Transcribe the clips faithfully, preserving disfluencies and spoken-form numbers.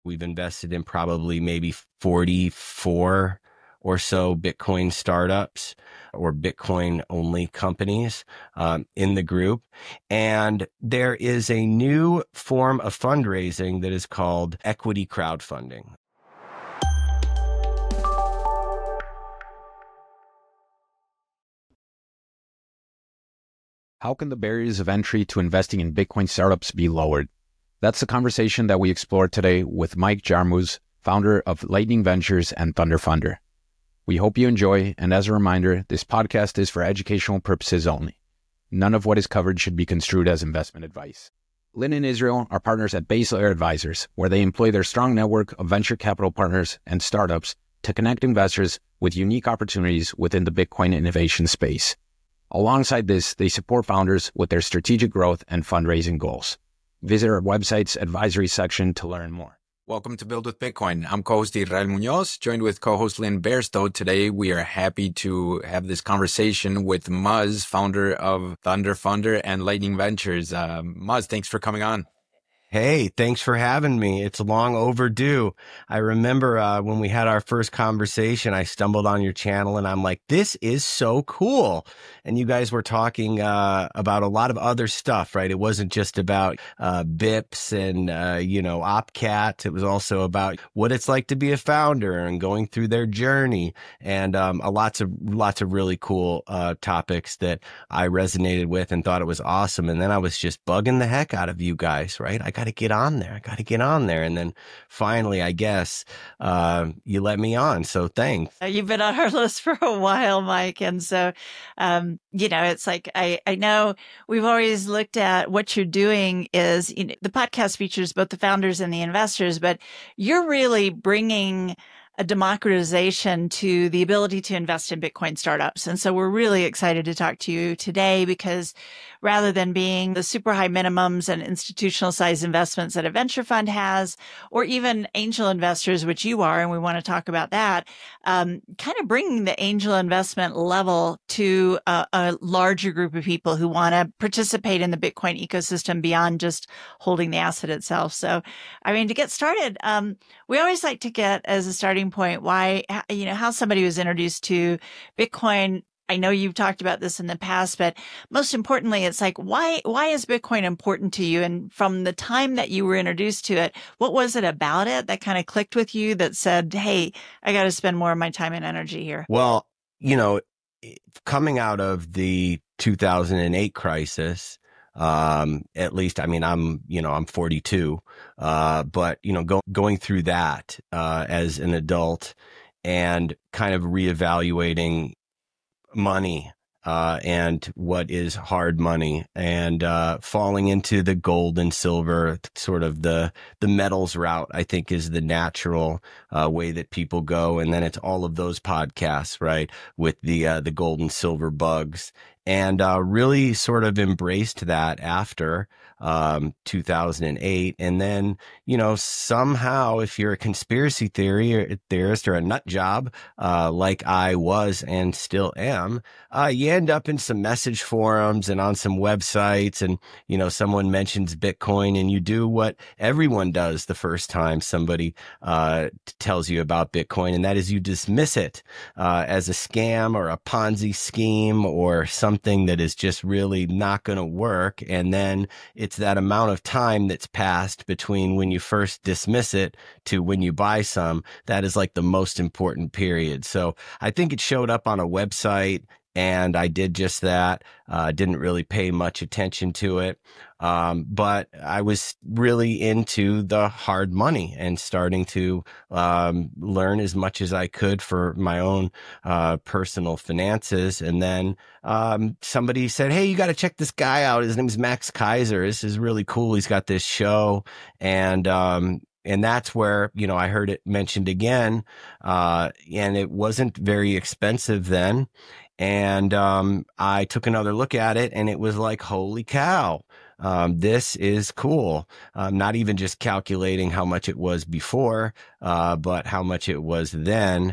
We've invested in probably maybe forty-four or so Bitcoin startups or Bitcoin only companies um, in the group. And there is a new form of fundraising that is called equity crowdfunding. How can the barriers of entry to investing in Bitcoin startups be lowered? That's the conversation that we explore today with Mike Jarmusz, founder of Lightning Ventures and Thunder Funder. We hope you enjoy, and as a reminder, this podcast is for educational purposes only. None of what is covered should be construed as investment advice. Lynn and Israel are partners at Base Layer Advisors, where they employ their strong network of venture capital partners and startups to connect investors with unique opportunities within the Bitcoin innovation space. Alongside this, they support founders with their strategic growth and fundraising goals. Visit our website's advisory section to learn more. Welcome to Build with Bitcoin. I'm co-host Israel Munoz, joined with co-host Lynn Bairstow. Today, we are happy to have this conversation with Muzz, founder of Thunder Funder and Lightning Ventures. Uh, Muzz, thanks for coming on. Hey, thanks for having me. It's long overdue. I remember uh, when we had our first conversation, I stumbled on your channel and I'm like, this is so cool. And you guys were talking uh, about a lot of other stuff, right? It wasn't just about uh, B I P S and, uh, you know, OpCat. It was also about what it's like to be a founder and going through their journey. And um, a lots of lots of really cool uh, topics that I resonated with and thought it was awesome. And then I was just bugging the heck out of you guys, right? I got to get on there. I got to get on there. And then finally, I guess, uh, you let me on. So thanks. You've been on our list for a while, Mike. And so, um, you know, it's like, I, I know we've always looked at what you're doing is, you know, the podcast features both the founders and the investors, but you're really bringing a democratization to the ability to invest in Bitcoin startups. And so we're really excited to talk to you today because rather than being the super high minimums and institutional size investments that a venture fund has, or even angel investors, which you are, and we want to talk about that, um, kind of bringing the angel investment level to a, a larger group of people who want to participate in the Bitcoin ecosystem beyond just holding the asset itself. So, I mean, to get started, um, we always like to get as a starting point why, you know, how somebody was introduced to Bitcoin. I know you've talked about this in the past, but most importantly, it's like, why, why is Bitcoin important to you? And from the time that you were introduced to it, what was it about it that kind of clicked with you that said, hey, I got to spend more of my time and energy here? Well, you know, coming out of the two thousand eight crisis, um, at least, I mean, I'm, you know, I'm forty-two, uh, but, you know, go, going through that, uh, as an adult and kind of reevaluating money, uh, and what is hard money and, uh, falling into the gold and silver, sort of the, the metals route, I think is the natural, uh, way that people go. And then it's all of those podcasts, right? With the, uh, the gold and silver bugs. And, uh, really sort of embraced that after, um, two thousand eight. And then, you know, somehow if you're a conspiracy theory or theorist or a nut job, uh, like I was and still am, uh, you end up in some message forums and on some websites and, you know, someone mentions Bitcoin and you do what everyone does the first time somebody, uh, tells you about Bitcoin. And that is you dismiss it, uh, as a scam or a Ponzi scheme or something that is just really not going to work. And then it's that amount of time that's passed between when you first dismiss it to when you buy some. That is like the most important period. So I think it showed up on a website and I did just that. Uh, didn't really pay much attention to it. Um, but I was really into the hard money and starting to, um, learn as much as I could for my own, uh, personal finances. And then, um, somebody said, hey, you got to check this guy out. His name is Max Keiser. This is really cool. He's got this show. And, um, And that's where, you know, I heard it mentioned again, uh, and it wasn't very expensive then. And, um, I took another look at it and it was like, holy cow. Um, this is cool. Um, not even just calculating how much it was before, uh, but how much it was then.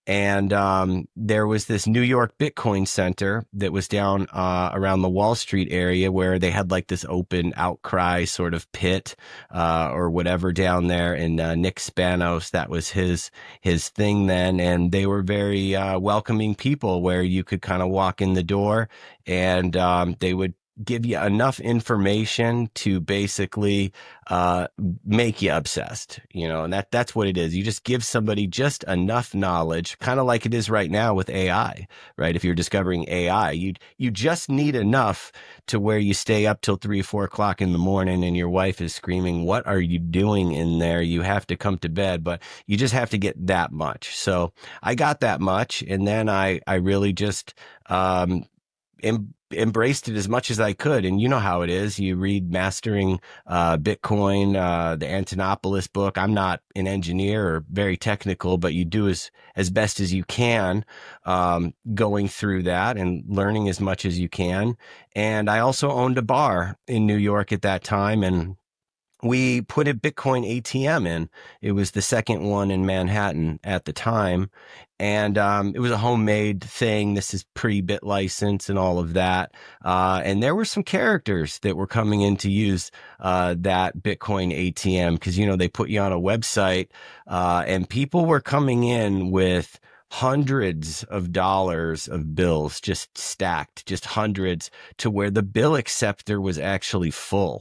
And um, there was this New York Bitcoin Center that was down uh, around the Wall Street area where they had like this open outcry sort of pit uh, or whatever down there. And uh, Nick Spanos, that was his his thing then. And they were very uh, welcoming people where you could kind of walk in the door and um, they would give you enough information to basically uh make you obsessed, you know, and that that's what it is. You just give somebody just enough knowledge, kind of like it is right now with A I, right? If you're discovering A I, you you just need enough to where you stay up till three, four o'clock in the morning and your wife is screaming, "What are you doing in there? You have to come to bed." But you just have to get that much. So I got that much, and then I I really just um em- embraced it as much as I could. And you know how it is. You read Mastering uh, Bitcoin, uh, the Antonopoulos book. I'm not an engineer or very technical, but you do as, as best as you can, um, going through that and learning as much as you can. And I also owned a bar in New York at that time, and we put a Bitcoin A T M in. It was the second one in Manhattan at the time. And um, it was a homemade thing. This is pre-bit license and all of that. Uh, and there were some characters that were coming in to use uh, that Bitcoin A T M because, you know, they put you on a website uh, and people were coming in with hundreds of dollars of bills just stacked, just hundreds, to where the bill acceptor was actually full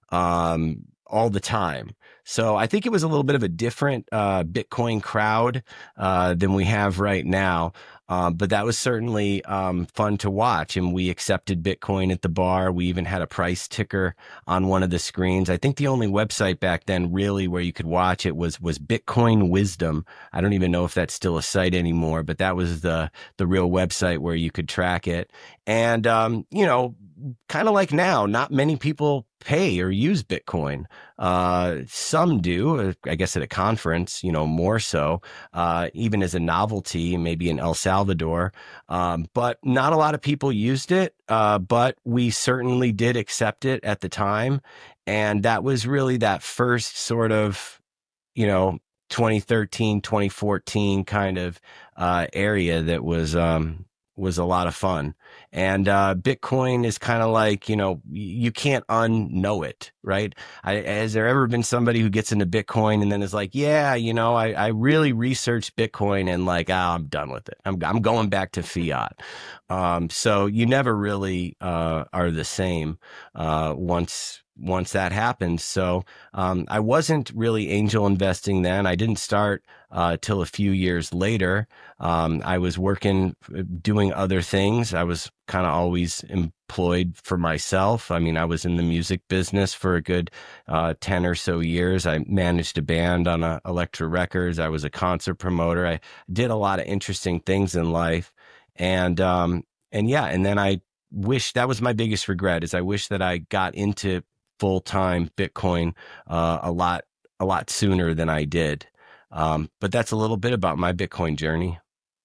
um, all the time. So I think it was a little bit of a different uh, Bitcoin crowd uh, than we have right now. Um, but that was certainly um, fun to watch. And we accepted Bitcoin at the bar. We even had a price ticker on one of the screens. I think the only website back then really where you could watch it was was Bitcoin Wisdom. I don't even know if that's still a site anymore, but that was the the real website where you could track it. And, um, you know, kind of like now, not many people pay or use Bitcoin. Uh, some do, I guess at a conference, you know, more so, uh, even as a novelty, maybe in El Salvador. Um, but not a lot of people used it. Uh, but we certainly did accept it at the time. And that was really that first sort of, you know, twenty thirteen, twenty fourteen kind of, uh, area that was, um, was a lot of fun. And uh, Bitcoin is kind of like, you know, you can't unknow it, right? I, has there ever been somebody who gets into Bitcoin and then is like, yeah, you know, I, I really researched Bitcoin and like, oh, I'm done with it. I'm I'm going back to fiat. Um, so you never really uh, are the same uh, once once that happens. So um, I wasn't really angel investing then. I didn't start uh, till a few years later. Um, I was working, doing other things. I was kind of always employed for myself. I mean, I was in the music business for a good uh, ten or so years. I managed a band on a Elektra Records. I was a concert promoter. I did a lot of interesting things in life. And, um, and yeah, and then I wish, that was my biggest regret, is I wish that I got into full-time Bitcoin uh, a lot, a lot sooner than I did. Um, but that's a little bit about my Bitcoin journey.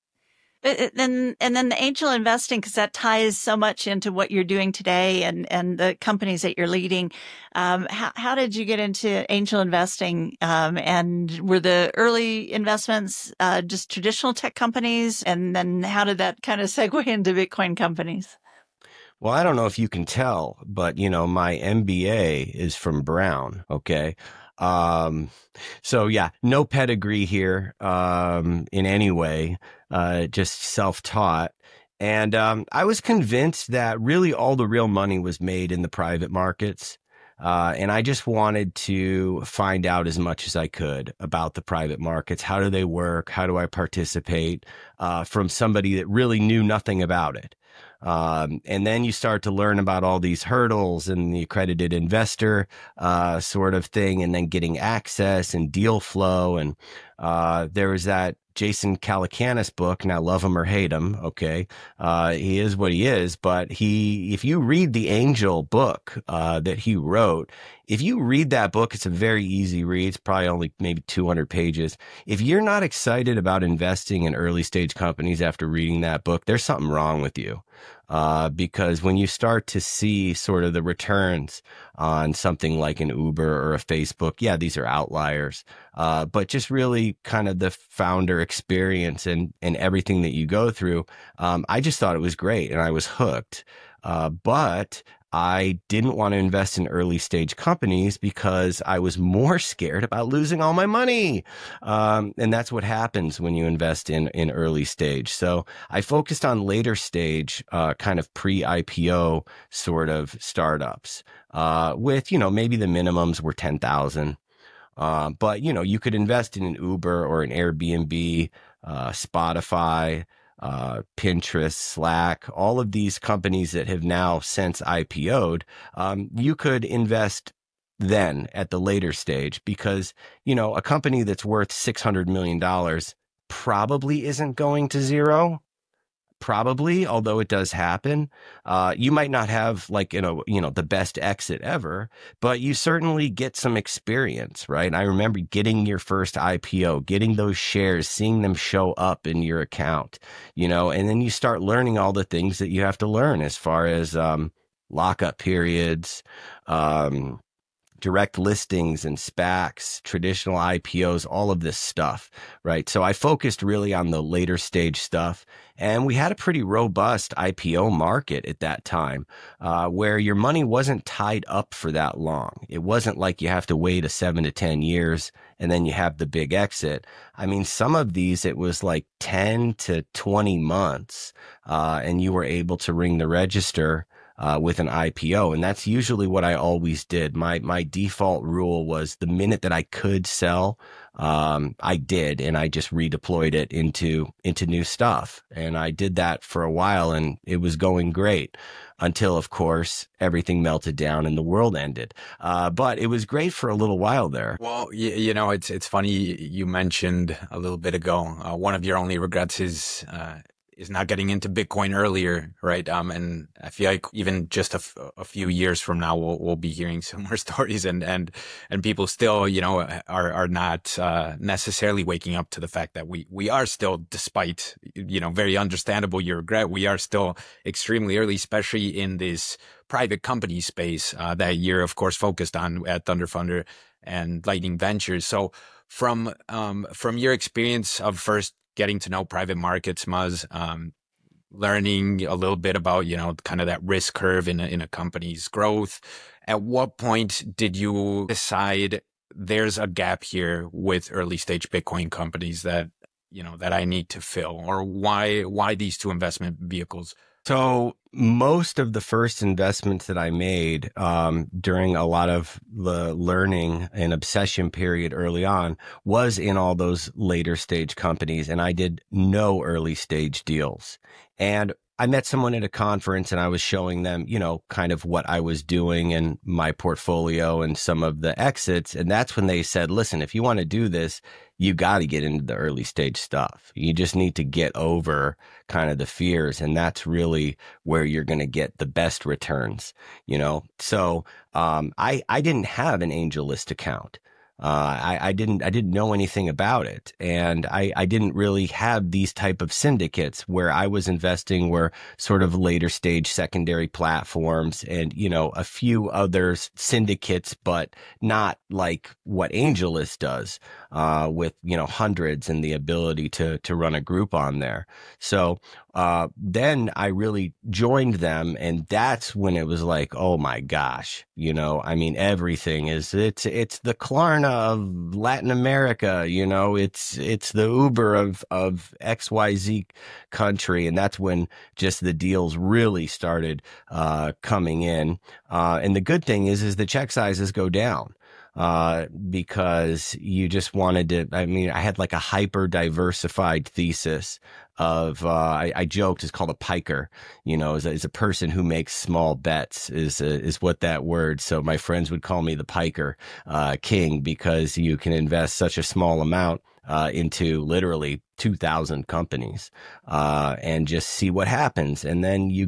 And, and then the angel investing, because that ties so much into what you're doing today and, and the companies that you're leading. Um, how, how did you get into angel investing? Um, and were the early investments uh, just traditional tech companies? And then how did that kind of segue into Bitcoin companies? Well, I don't know if you can tell, but, you know, my M B A is from Brown. Okay. Um, so yeah, no pedigree here, um, in any way, uh, just self-taught. And, um, I was convinced that really all the real money was made in the private markets. Uh, and I just wanted to find out as much as I could about the private markets. How do they work? How do I participate, uh, from somebody that really knew nothing about it? Um, and then you start to learn about all these hurdles and the accredited investor, uh, sort of thing, and then getting access and deal flow. And, uh, there was that Jason Calacanis book. Now, love him or hate him. Okay. Uh, he is what he is, but he, if you read the Angel book, uh, that he wrote, if you read that book, it's a very easy read. It's probably only maybe two hundred pages. If you're not excited about investing in early stage companies after reading that book, there's something wrong with you. Uh, because when you start to see sort of the returns on something like an Uber or a Facebook, yeah, these are outliers. Uh, but just really kind of the founder experience and, and everything that you go through. Um, I just thought it was great and I was hooked. Uh, but I didn't want to invest in early stage companies because I was more scared about losing all my money. Um, and that's what happens when you invest in, in early stage. So I focused on later stage, uh, kind of pre-I P O sort of startups, uh, with, you know, maybe the minimums were ten thousand. Uh, but, you know, you could invest in an Uber or an Airbnb, uh, Spotify, Uh, Pinterest, Slack, all of these companies that have now since I P O'd, um, you could invest then at the later stage because, you know, a company that's worth six hundred million dollars probably isn't going to zero. Probably, although it does happen. Uh, you might not have like, you know, you know, the best exit ever, but you certainly get some experience, right? I remember getting your first I P O, getting those shares, seeing them show up in your account, you know, and then you start learning all the things that you have to learn as far as um, lockup periods, um, direct listings and SPACs, traditional I P Os, all of this stuff, right? So I focused really on the later stage stuff. And we had a pretty robust I P O market at that time, uh, where your money wasn't tied up for that long. It wasn't like you have to wait a seven to ten years and then you have the big exit. I mean, some of these, it was like ten to twenty months, uh, and you were able to ring the register Uh, with an I P O. And that's usually what I always did. My, my default rule was the minute that I could sell, um, I did, and I just redeployed it into, into new stuff. And I did that for a while and it was going great until, of course, everything melted down and the world ended. Uh, but it was great for a little while there. Well, you, you know, it's, it's funny. You mentioned a little bit ago, uh, one of your only regrets is, uh, is not getting into Bitcoin earlier, right? Um, and I feel like even just a, f- a few years from now, we'll, we'll be hearing similar stories and, and, and people still, you know, are, are not, uh, necessarily waking up to the fact that we, we are still, despite, you know, very understandable your regret, we are still extremely early, especially in this private company space, uh, that you're of course focused on at ThunderFunder and Lightning Ventures. So from, um, from your experience of first getting to know private markets, Muzz, um, learning a little bit about, you know, kind of that risk curve in a, in a company's growth. At what point did you decide there's a gap here with early stage Bitcoin companies that, you know, that I need to fill, or why, why these two investment vehicles? So most of the first investments that I made um, during a lot of the learning and obsession period early on was in all those later stage companies. And I did no early stage deals. And I met someone at a conference and I was showing them, you know, kind of what I was doing and my portfolio and some of the exits. And that's when they said, listen, if you want to do this, you got to get into the early stage stuff. You just need to get over kind of the fears. And that's really where you're going to get the best returns, you know? So, um, I, I didn't have an AngelList account. Uh, I, I didn't, I didn't know anything about it. And I, I didn't really have these type of syndicates where I was investing were sort of later stage secondary platforms and, you know, a few other syndicates, but not like what AngelList does, uh, with, you know, hundreds and the ability to, to run a group on there. So, uh, then I really joined them, and that's when it was like, oh my gosh, you know, I mean, everything is, it's, it's the Klarna of Latin America, you know, it's, it's the Uber of, of X Y Z country. And that's when just the deals really started, uh, coming in. Uh, and the good thing is, is the check sizes go down. Uh, because you just wanted to, I mean, I had like a hyper diversified thesis of, uh, I, I joked, it's called a piker, you know, is a, is a person who makes small bets is, a, is what that word. So my friends would call me the piker, uh, king, because you can invest such a small amount, uh, into literally two thousand companies, uh, and just see what happens. And then you get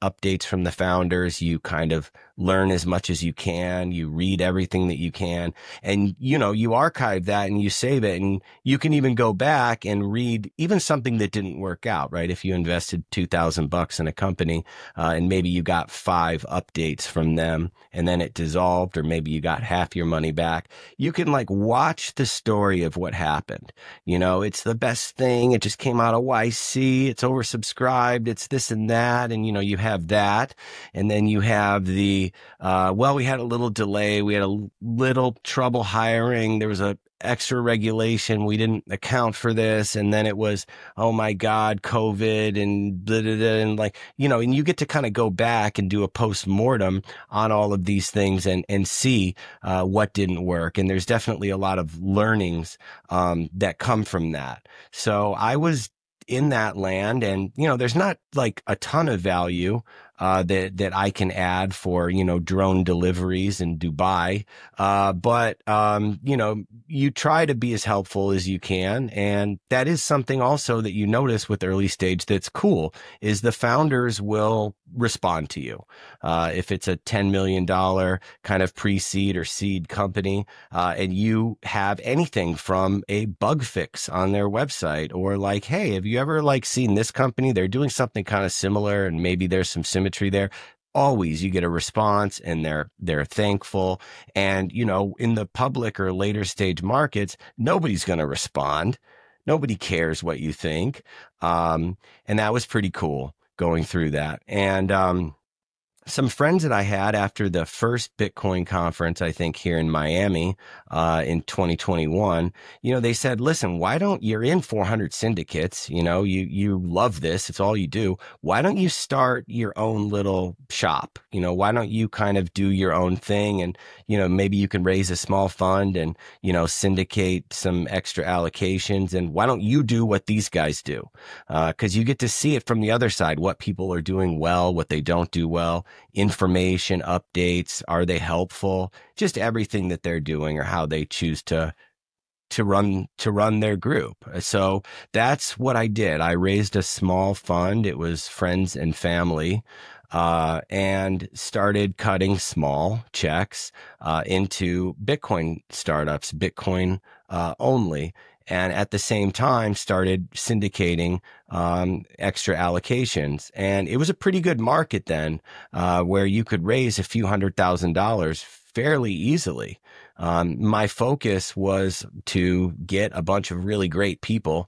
updates from the founders. You kind of learn as much as you can. You read everything that you can. And, you know, you archive that and you save it. And you can even go back and read even something that didn't work out, right? If you invested two thousand bucks in a company, uh, and maybe you got five updates from them and then it dissolved, or maybe you got half your money back, you can like watch the story of what happened. You know, it's the best thing. It just came out of Y C. It's oversubscribed. It's this and that. And, you know, you have that. And then you have the, uh, well, we had a little delay. We had a little trouble hiring. There was a extra regulation. We didn't account for this. And then it was, oh my God, COVID and blah, blah, blah, and like, you know, and you get to kind of go back and do a post-mortem on all of these things and, and see, uh, what didn't work. And there's definitely a lot of learnings, um, that come from that. So I was in that land, and, you know, there's not like a ton of value, uh, that, that I can add for, you know, drone deliveries in Dubai. Uh, but, um, you know, you try to be as helpful as you can. And that is something also that you notice with early stage that's cool, is the founders will respond to you. Uh, if it's a ten million dollars kind of pre-seed or seed company, uh, and you have anything from a bug fix on their website, or like, hey, have you ever like seen this company? They're doing something kind of similar and maybe there's some symmetry there. Always you get a response and they're, they're thankful. And, you know, in the public or later stage markets, nobody's going to respond. Nobody cares what you think. Um, and that was pretty cool going through that. And, um, some friends that I had after the first Bitcoin conference, I think here in Miami, uh, in twenty twenty-one, you know, they said, listen, why don't you're in four hundred syndicates, you know, you, you love this. It's all you do. Why don't you start your own little shop? You know, why don't you kind of do your own thing? And, you know, maybe you can raise a small fund and, you know, syndicate some extra allocations. And why don't you do what these guys do? Uh, cause you get to see it from the other side, what people are doing well, what they don't do well. Information, updates, are they helpful? Just everything that they're doing or how they choose to to run to run their group. So that's what I did. I raised a small fund. It was friends and family, uh, and started cutting small checks uh, into Bitcoin startups, Bitcoin uh, only. And at the same time started syndicating um, extra allocations. And it was a pretty good market then, uh, where you could raise a few hundred thousand dollars fairly easily. Um, my focus was to get a bunch of really great people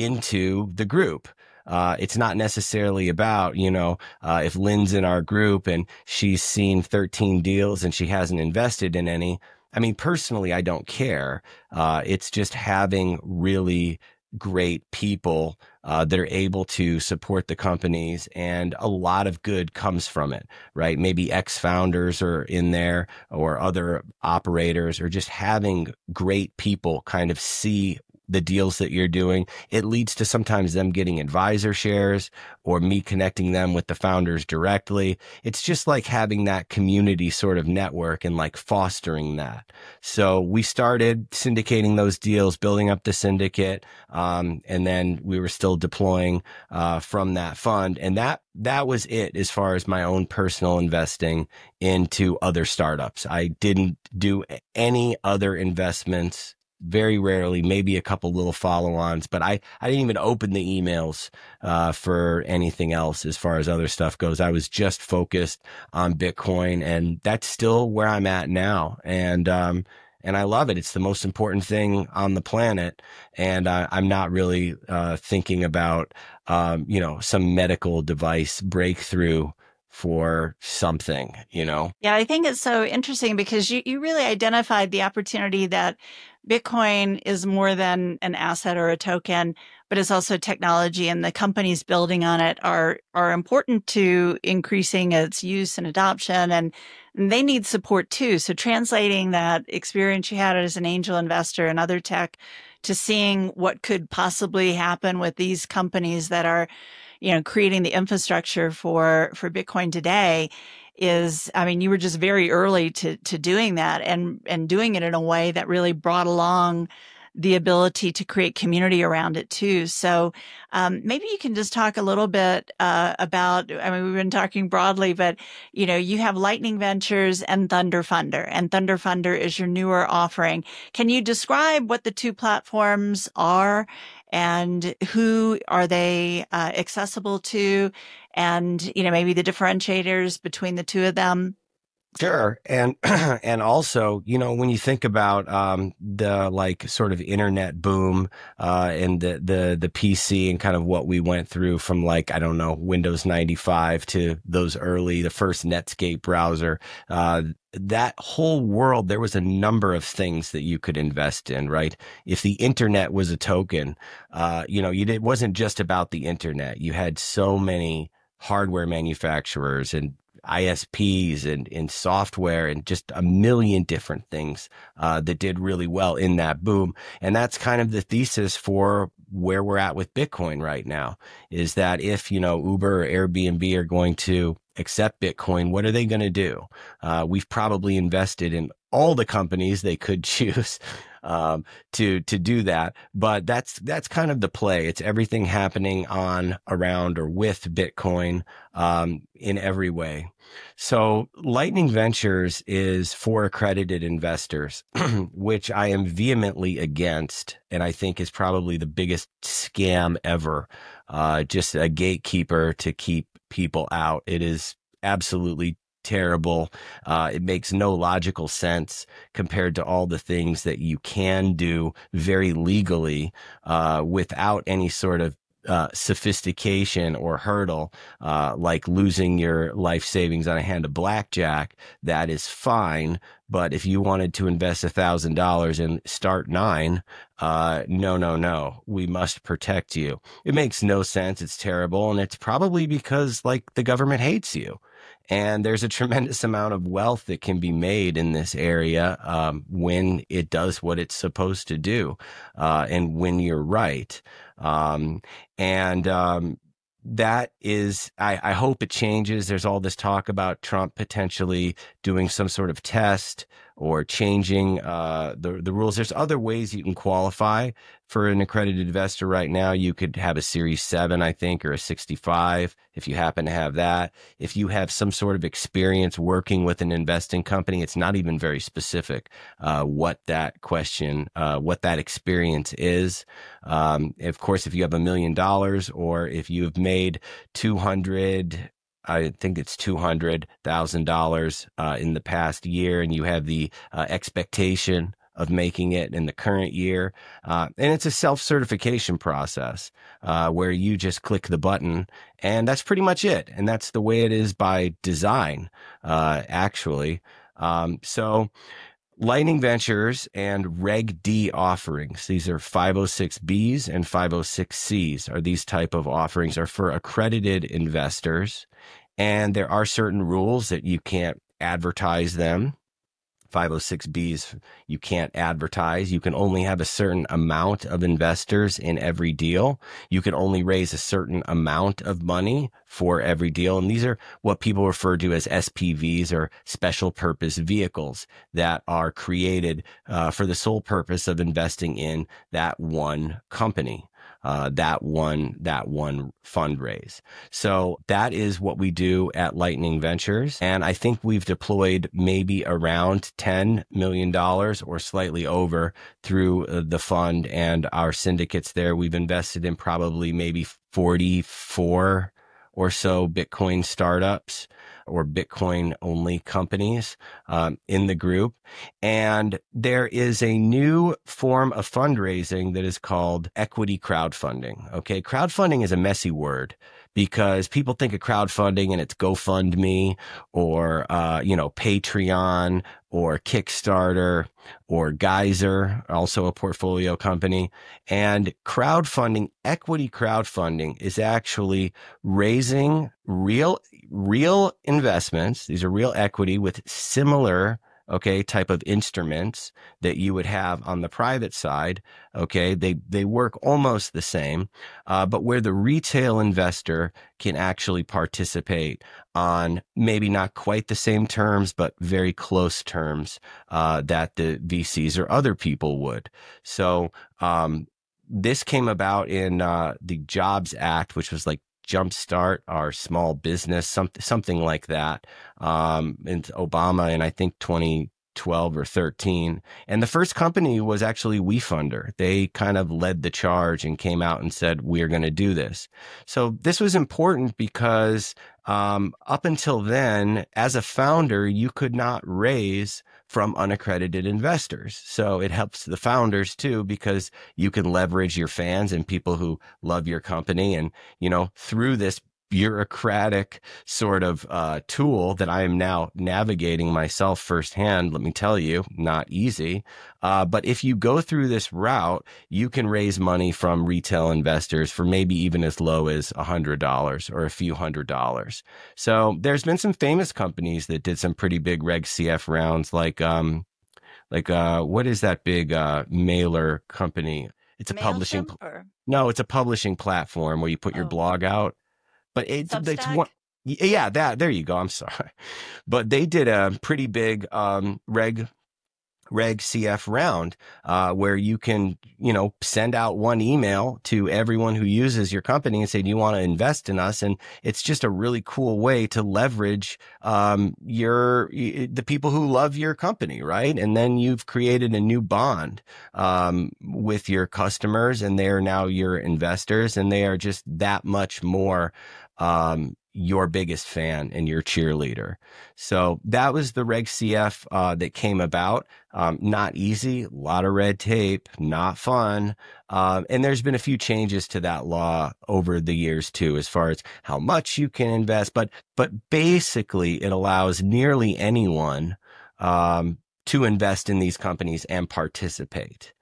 into the group. Uh, it's not necessarily about, you know, uh, if Lynn's in our group and she's seen thirteen deals and she hasn't invested in any. I mean, personally, I don't care. Uh, it's just having really great people uh, that are able to support the companies, and a lot of good comes from it, right? Maybe ex-founders are in there or other operators, or just having great people kind of see the deals that you're doing. It leads to sometimes them getting advisor shares or me connecting them with the founders directly. It's just like having that community sort of network and like fostering that. So we started syndicating those deals, building up the syndicate. Um, and then we were still deploying, uh, from that fund. And that, that was it as far as my own personal investing into other startups. I didn't do any other investments. Very rarely, maybe a couple little follow-ons, but I, I didn't even open the emails, uh, for anything else as far as other stuff goes. I was just focused on Bitcoin, and that's still where I'm at now. And, um, and I love it. It's the most important thing on the planet. And uh, I'm not really, uh, thinking about, um, you know, some medical device breakthrough for something, you know? Yeah, I think it's so interesting because you, you really identified the opportunity that Bitcoin is more than an asset or a token, but it's also technology, and the companies building on it are, are important to increasing its use and adoption, and, and they need support too. So translating that experience you had as an angel investor in other tech to seeing what could possibly happen with these companies that are, you know, creating the infrastructure for, for Bitcoin today is, I mean, you were just very early to, to doing that and, and doing it in a way that really brought along the ability to create community around it too. So um, maybe you can just talk a little bit uh, about, I mean, we've been talking broadly, but, you know, you have Lightning Ventures and Thunder Funder, and Thunder Funder is your newer offering. Can you describe what the two platforms are and who are they uh, accessible to, and, you know, maybe the differentiators between the two of them? Sure. And, and also, you know, when you think about, um, the like sort of internet boom, uh, and the, the, the P C and kind of what we went through from like, I don't know, Windows ninety-five to those early, the first Netscape browser, uh, that whole world, there was a number of things that you could invest in, right? If the internet was a token, uh, you know, you did, it wasn't just about the internet. You had so many hardware manufacturers and I S Ps and in software and just a million different things uh, that did really well in that boom. And that's kind of the thesis for where we're at with Bitcoin right now, is that if, you know, Uber or Airbnb are going to accept Bitcoin, what are they going to do? Uh, we've probably invested in all the companies they could choose um, to to do that. But that's that's kind of the play. It's everything happening on, around, or with Bitcoin um, in every way. So Lightning Ventures is for accredited investors, which I am vehemently against, and I think is probably the biggest scam ever. Uh, just a gatekeeper to keep people out. It is absolutely terrible. Uh, it makes no logical sense compared to all the things that you can do very legally uh, without any sort of uh, sophistication or hurdle, uh, like losing your life savings on a hand of blackjack. That is fine. But if you wanted to invest a thousand dollars and start nine, uh, no, no, no, we must protect you. It makes no sense. It's terrible. And it's probably because like the government hates you. And there's a tremendous amount of wealth that can be made in this area um, when it does what it's supposed to do, uh, and when you're right. Um, and um, that is, I, I hope it changes. There's all this talk about Trump potentially doing some sort of test or changing uh, the the rules. There's other ways you can qualify for an accredited investor right now. You could have a Series seven, I think, or a sixty-five if you happen to have that. If you have some sort of experience working with an investing company, it's not even very specific uh, what that question, uh, what that experience is. Um, of course, if you have a million dollars or if you've made two hundred I think it's two hundred thousand dollars uh, in the past year, and you have the uh, expectation of making it in the current year. Uh, and it's a self-certification process uh, where you just click the button, and that's pretty much it. And that's the way it is by design, uh, actually. Um, so Lightning Ventures and Reg D offerings, these are five oh six B's and five oh six C's, are these type of offerings, are for accredited investors. And there are certain rules that you can't advertise them. five oh six B's, you can't advertise. You can only have a certain amount of investors in every deal. You can only raise a certain amount of money for every deal. And these are what people refer to as S P Vs, or special purpose vehicles, that are created uh, for the sole purpose of investing in that one company. Uh, that one, that one fundraise. So that is what we do at Lightning Ventures. And I think we've deployed maybe around ten million dollars or slightly over through uh, the fund and our syndicates there. We've invested in probably maybe forty-four or so Bitcoin startups or Bitcoin only companies um, in the group. And there is a new form of fundraising that is called equity crowdfunding. Okay. Crowdfunding is a messy word because people think of crowdfunding and it's GoFundMe or, uh, you know, Patreon or Kickstarter or Geyser, also a portfolio company. And crowdfunding, equity crowdfunding, is actually raising real, real investments. These are real equity with similar okay, type of instruments that you would have on the private side. Okay. They, they work almost the same, uh, but where the retail investor can actually participate on maybe not quite the same terms, but very close terms, uh, that the V Cs or other people would. So, um, this came about in, uh, the Jobs Act, which was like Jumpstart our small business, something, something like that. Um, and Obama in, I think, twenty twelve or thirteen. And the first company was actually WeFunder. They kind of led the charge and came out and said, we're going to do this. So this was important because, um, up until then, as a founder, you could not raise from unaccredited investors. So it helps the founders too, because you can leverage your fans and people who love your company. And, you know, through this bureaucratic sort of uh, tool that I am now navigating myself firsthand, let me tell you, not easy. Uh, but if you go through this route, you can raise money from retail investors for maybe even as low as a hundred dollars or a few hundred dollars. So there's been some famous companies that did some pretty big Reg C F rounds, like um, like uh, what is that big uh, mailer company? It's a MailChimp publishing. or? No, it's a publishing platform where you put your Oh. blog out. But it's, it's Substack? one, yeah, that, there you go. I'm sorry. But they did a pretty big, um, reg, reg C F round, uh, where you can, you know, send out one email to everyone who uses your company and say, do you want to invest in us? And it's just a really cool way to leverage, um, your, the people who love your company, right? And then you've created a new bond, um, with your customers, and they are now your investors, and they are just that much more, um, your biggest fan and your cheerleader. So that was the Reg C F, uh, that came about. Um, not easy, a lot of red tape, not fun. Um, and there's been a few changes to that law over the years too, as far as how much you can invest. But, but basically it allows nearly anyone, um, to invest in these companies and participate.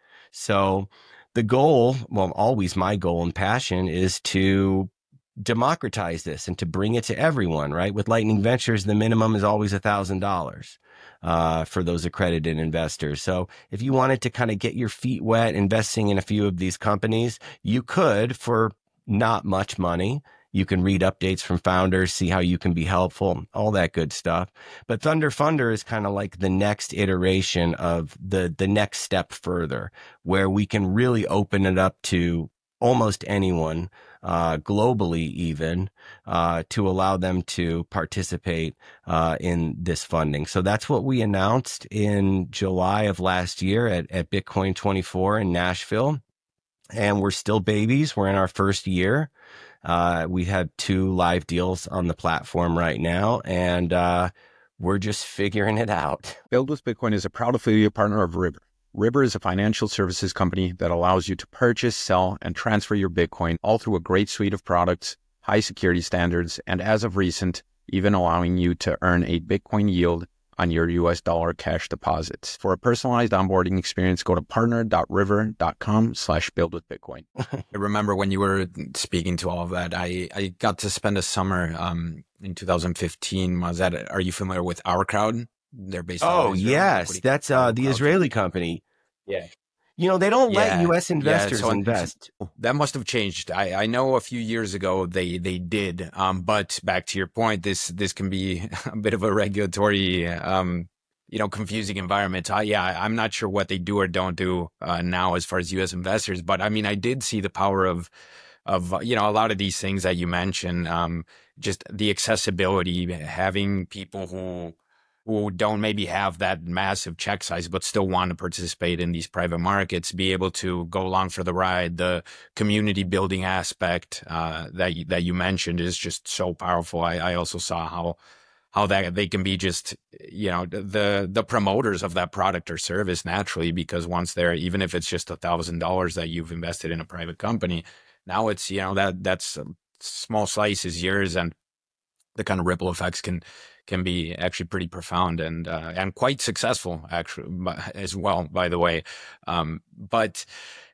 So the goal, well, always my goal and passion is to democratize this and to bring it to everyone, right? With Lightning Ventures, the minimum is always a thousand dollars, uh, for those accredited investors. So if you wanted to kind of get your feet wet investing in a few of these companies, you could for not much money. You can read updates from founders, see how you can be helpful, all that good stuff. But Thunder Funder is kind of like the next iteration of the, the next step further, where we can really open it up to almost anyone, uh, globally even, uh, to allow them to participate, uh, in this funding. So that's what we announced in July of last year at, at Bitcoin twenty-four in Nashville. And we're still babies. We're in our first year. Uh, we have two live deals on the platform right now, and, uh, we're just figuring it out. Build with Bitcoin is a proud affiliate partner of River. River is a financial services company that allows you to purchase, sell, and transfer your Bitcoin all through a great suite of products, high security standards, and as of recent, even allowing you to earn a Bitcoin yield on your U S dollar cash deposits. For a personalized onboarding experience, go to partner.river.com slash build with Bitcoin. I remember when you were speaking to all of that, I, I got to spend a summer um, in two thousand fifteen. Was that, are you familiar with Our Crowd? They're based out Oh, of Israel. yes. That's uh, the Israeli company. Yeah. You know, they don't let Yeah. U S investors Yeah, so- invest. That must have changed. I, I know a few years ago they, they did. Um, but back to your point, this, this can be a bit of a regulatory, um, you know, confusing environment. I, yeah, I'm not sure what they do or don't do, uh, now as far as U S investors, but I mean, I did see the power of, of, you know, a lot of these things that you mentioned, um, just the accessibility, having people who, who don't maybe have that massive check size, but still want to participate in these private markets, be able to go along for the ride. The community building aspect, uh, that, you, that you mentioned is just so powerful. I, I also saw how, how that they can be just, you know, the, the promoters of that product or service naturally, because once they're, even if it's just a thousand dollars that you've invested in a private company, now it's, you know, that that's a small slice is yours, and the kind of ripple effects can, can be actually pretty profound and, uh, and quite successful actually as well, by the way. Um, but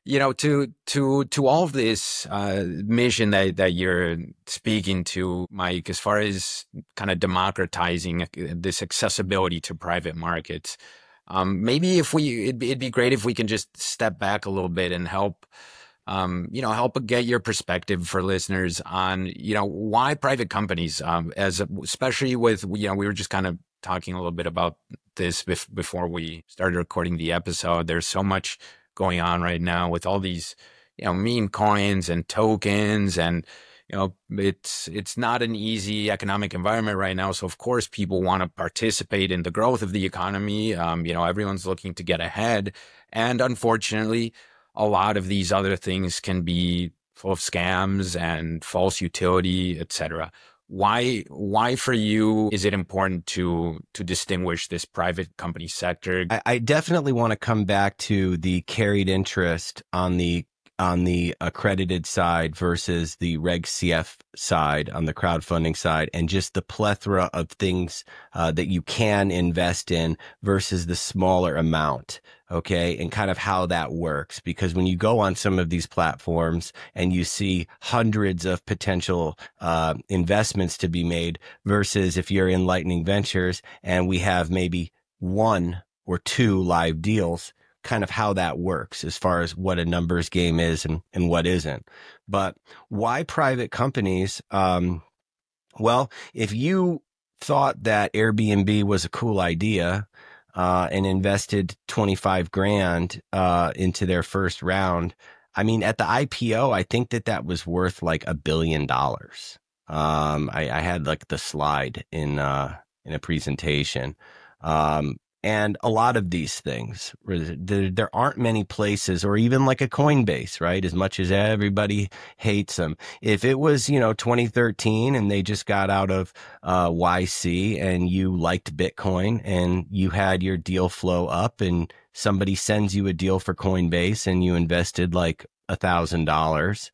you know, to to to all of this uh, mission that that you're speaking to, Mike, as far as kind of democratizing this accessibility to private markets, um, maybe if we, it'd be, it'd be great if we can just step back a little bit and help. Um, you know, help get your perspective for listeners on, you know, why private companies, um, as especially with, you know, we were just kind of talking a little bit about this bef- before we started recording the episode. There's so much going on right now with all these, you know, meme coins and tokens, and, you know, it's, it's not an easy economic environment right now. So of course people want to participate in the growth of the economy. Um, you know, everyone's looking to get ahead, and unfortunately, a lot of these other things can be full of scams and false utility, et cetera. Why, why for you is it important to to distinguish this private company sector? I, I definitely want to come back to the carried interest on the on the accredited side versus the Reg C F side, on the crowdfunding side, and just the plethora of things uh, that you can invest in versus the smaller amount. Okay. And kind of how that works, because when you go on some of these platforms and you see hundreds of potential uh, investments to be made versus if you're in Lightning Ventures and we have maybe one or two live deals, kind of how that works as far as what a numbers game is and, and what isn't. But why private companies? Um, well, if you thought that Airbnb was a cool idea, uh, and invested twenty-five grand, uh, into their first round, I mean, at the I P O, I think that that was worth like a billion dollars. Um, I, I had like the slide in, uh, in a presentation. Um, And a lot of these things, there, there aren't many places, or even like a Coinbase, right? As much as everybody hates them. If it was, you know, twenty thirteen and they just got out of uh, Y C and you liked Bitcoin and you had your deal flow up and somebody sends you a deal for Coinbase and you invested like a thousand dollars,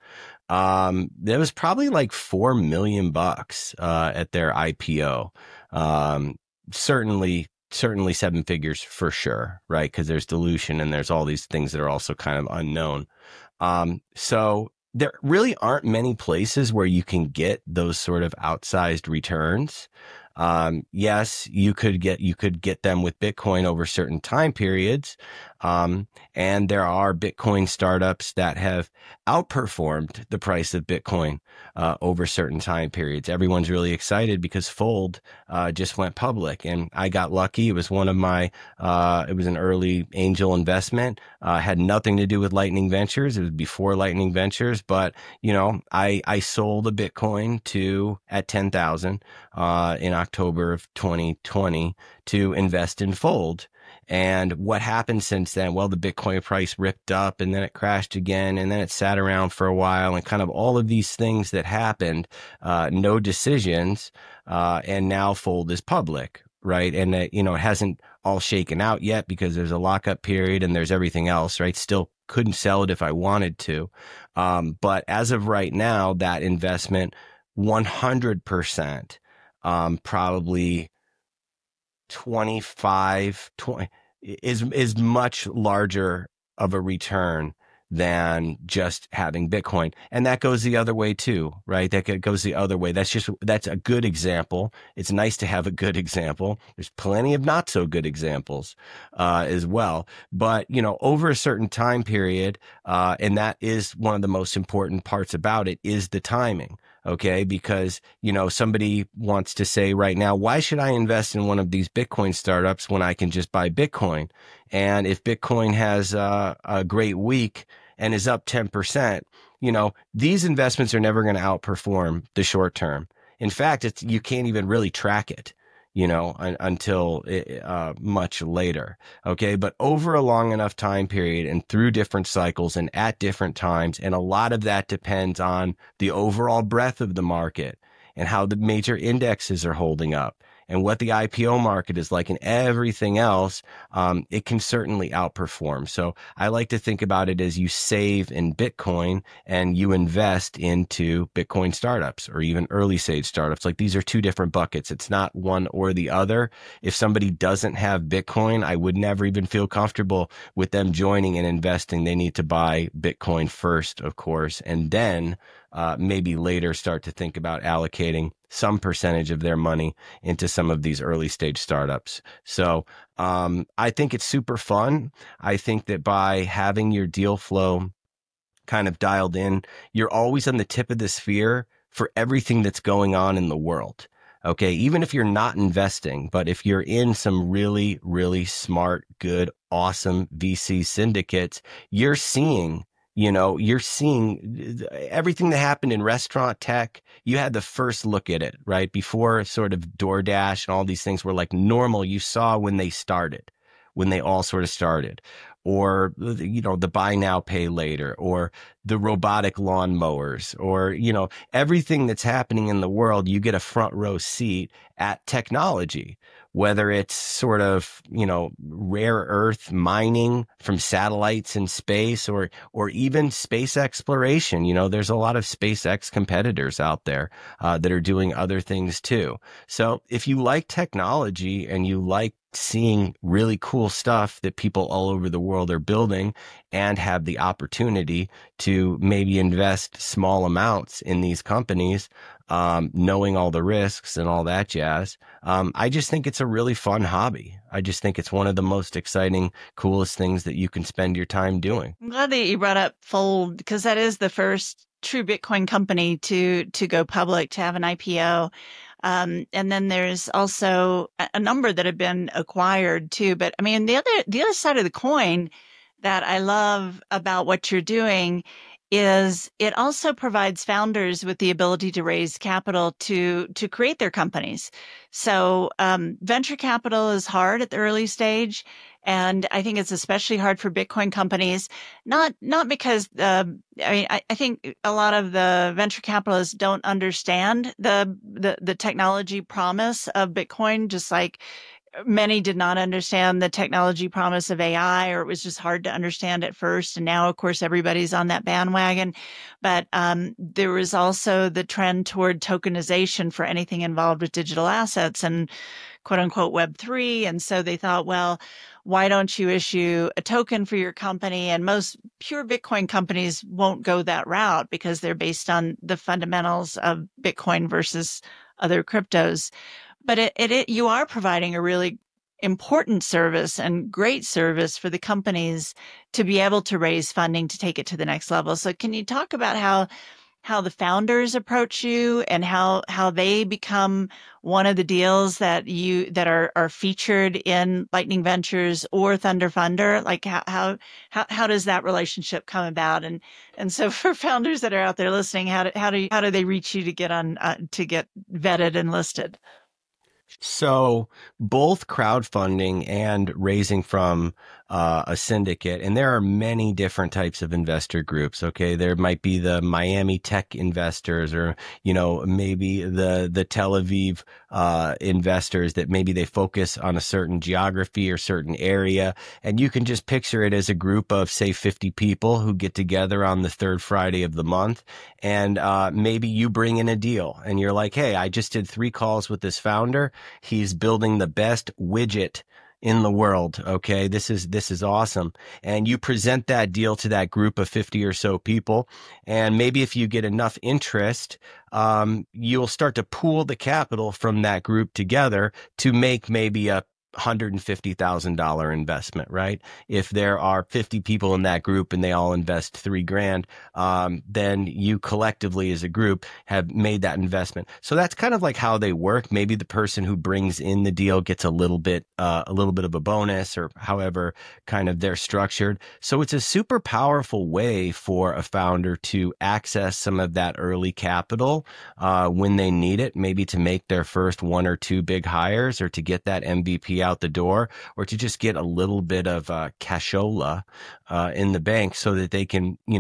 um, there was probably like four million bucks uh, at their I P O. Um, certainly. Certainly seven figures for sure, right? Because there's dilution and there's all these things that are also kind of unknown. Um, so there really aren't many places where you can get those sort of outsized returns. Um, yes, you could get, you could get them with Bitcoin over certain time periods. Um, and there are Bitcoin startups that have outperformed the price of Bitcoin, uh, over certain time periods. Everyone's really excited because Fold, uh, just went public, and I got lucky. It was one of my, uh, it was an early angel investment, uh, had nothing to do with Lightning Ventures. It was before Lightning Ventures, but you know, I, I sold a Bitcoin to at ten thousand, uh, in October of twenty twenty to invest in Fold. And what happened since then? Well, the Bitcoin price ripped up and then it crashed again and then it sat around for a while, and kind of all of these things that happened, uh, no decisions, uh, and now Fold is public, right? And, uh, you know, it hasn't all shaken out yet because there's a lockup period and there's everything else, right? Still couldn't sell it if I wanted to. Um, but as of right now, that investment, one hundred percent, um, probably twenty-five, twenty is, is much larger of a return than just having Bitcoin. And that goes the other way too, right? That goes the other way. That's just, that's a good example. It's nice to have a good example. There's plenty of not so good examples, uh, as well. But, you know, over a certain time period, uh, and that is one of the most important parts about it, is the timing. Okay. Because, you know, somebody wants to say right now, why should I invest in one of these Bitcoin startups when I can just buy Bitcoin? And if Bitcoin has uh, a great week and is up ten percent, you know, these investments are never going to outperform the short term. In fact, it's, you can't even really track it, you know, un, until uh, much later. Okay. But over a long enough time period and through different cycles and at different times, and a lot of that depends on the overall breadth of the market and how the major indexes are holding up and what the I P O market is like and everything else, um, it can certainly outperform. So I like to think about it as you save in Bitcoin and you invest into Bitcoin startups or even early stage startups. Like these are two different buckets. It's not one or the other. If somebody doesn't have Bitcoin, I would never even feel comfortable with them joining and investing. They need to buy Bitcoin first, of course, and then uh, maybe later start to think about allocating some percentage of their money into some of these early stage startups. So um, I think it's super fun. I think that by having your deal flow kind of dialed in, you're always on the tip of the sphere for everything that's going on in the world. Okay, even if you're not investing, but if you're in some really, really smart, good, awesome V C syndicates, you're seeing, you know, you're seeing everything that happened in restaurant tech. You had the first look at it, right? Before sort of DoorDash and all these things were like normal. You saw when they started, when they all sort of started. Or, you know, the buy now, pay later, or the robotic lawn mowers, or, you know, everything that's happening in the world, you get a front row seat at technology, whether it's sort of, you know, rare earth mining from satellites in space or, or even space exploration. You know, there's a lot of SpaceX competitors out there uh, that are doing other things too. So if you like technology and you like seeing really cool stuff that people all over the world are building and have the opportunity to maybe invest small amounts in these companies, um, knowing all the risks and all that jazz. Um, I just think it's a really fun hobby. I just think it's one of the most exciting, coolest things that you can spend your time doing. I'm glad that you brought up Fold, because that is the first true Bitcoin company to, to go public, to have an I P O. Um, and then there's also a, a number that have been acquired too. But I mean, the other, the other side of the coin that I love about what you're doing is it also provides founders with the ability to raise capital to, to create their companies. So, um, venture capital is hard at the early stage. And I think it's especially hard for Bitcoin companies, not, not because, uh, I mean, I, I think a lot of the venture capitalists don't understand the, the, the technology promise of Bitcoin, just like many did not understand the technology promise of A I, or it was just hard to understand at first. And now, of course, everybody's on that bandwagon. But um, there was also the trend toward tokenization for anything involved with digital assets and quote unquote Web three. And so they thought, well, why don't you issue a token for your company? And most pure Bitcoin companies won't go that route because they're based on the fundamentals of Bitcoin versus other cryptos. But it, it, it, you are providing a really important service and great service for the companies to be able to raise funding to take it to the next level. So can you talk about how how the founders approach you and how how they become one of the deals that you that are are featured in Lightning Ventures or Thunder Funder? Like how how how, how does that relationship come about? And and so for founders that are out there listening, how do how do you, how do they reach you to get on uh, to get vetted and listed? So both crowdfunding and raising from uh, a syndicate, and there are many different types of investor groups. Okay, there might be the Miami tech investors, or you know maybe the the Tel Aviv uh, investors that maybe they focus on a certain geography or certain area, and you can just picture it as a group of say fifty people who get together on the third Friday of the month, and uh, maybe you bring in a deal, and you're like, hey, I just did three calls with this founder. He's building the best widget in the world. Okay. This is, this is awesome. And you present that deal to that group of fifty or so people. And maybe if you get enough interest, um, you'll start to pool the capital from that group together to make maybe a one hundred fifty thousand dollars investment, right? If there are fifty people in that group and they all invest three grand, um, then you collectively as a group have made that investment. So that's kind of like how they work. Maybe the person who brings in the deal gets a little bit, uh, a little bit of a bonus, or however kind of they're structured. So it's a super powerful way for a founder to access some of that early capital, uh, when they need it, maybe to make their first one or two big hires, or to get that M V P out the door, or to just get a little bit of uh, cashola uh, in the bank so that they can, you know,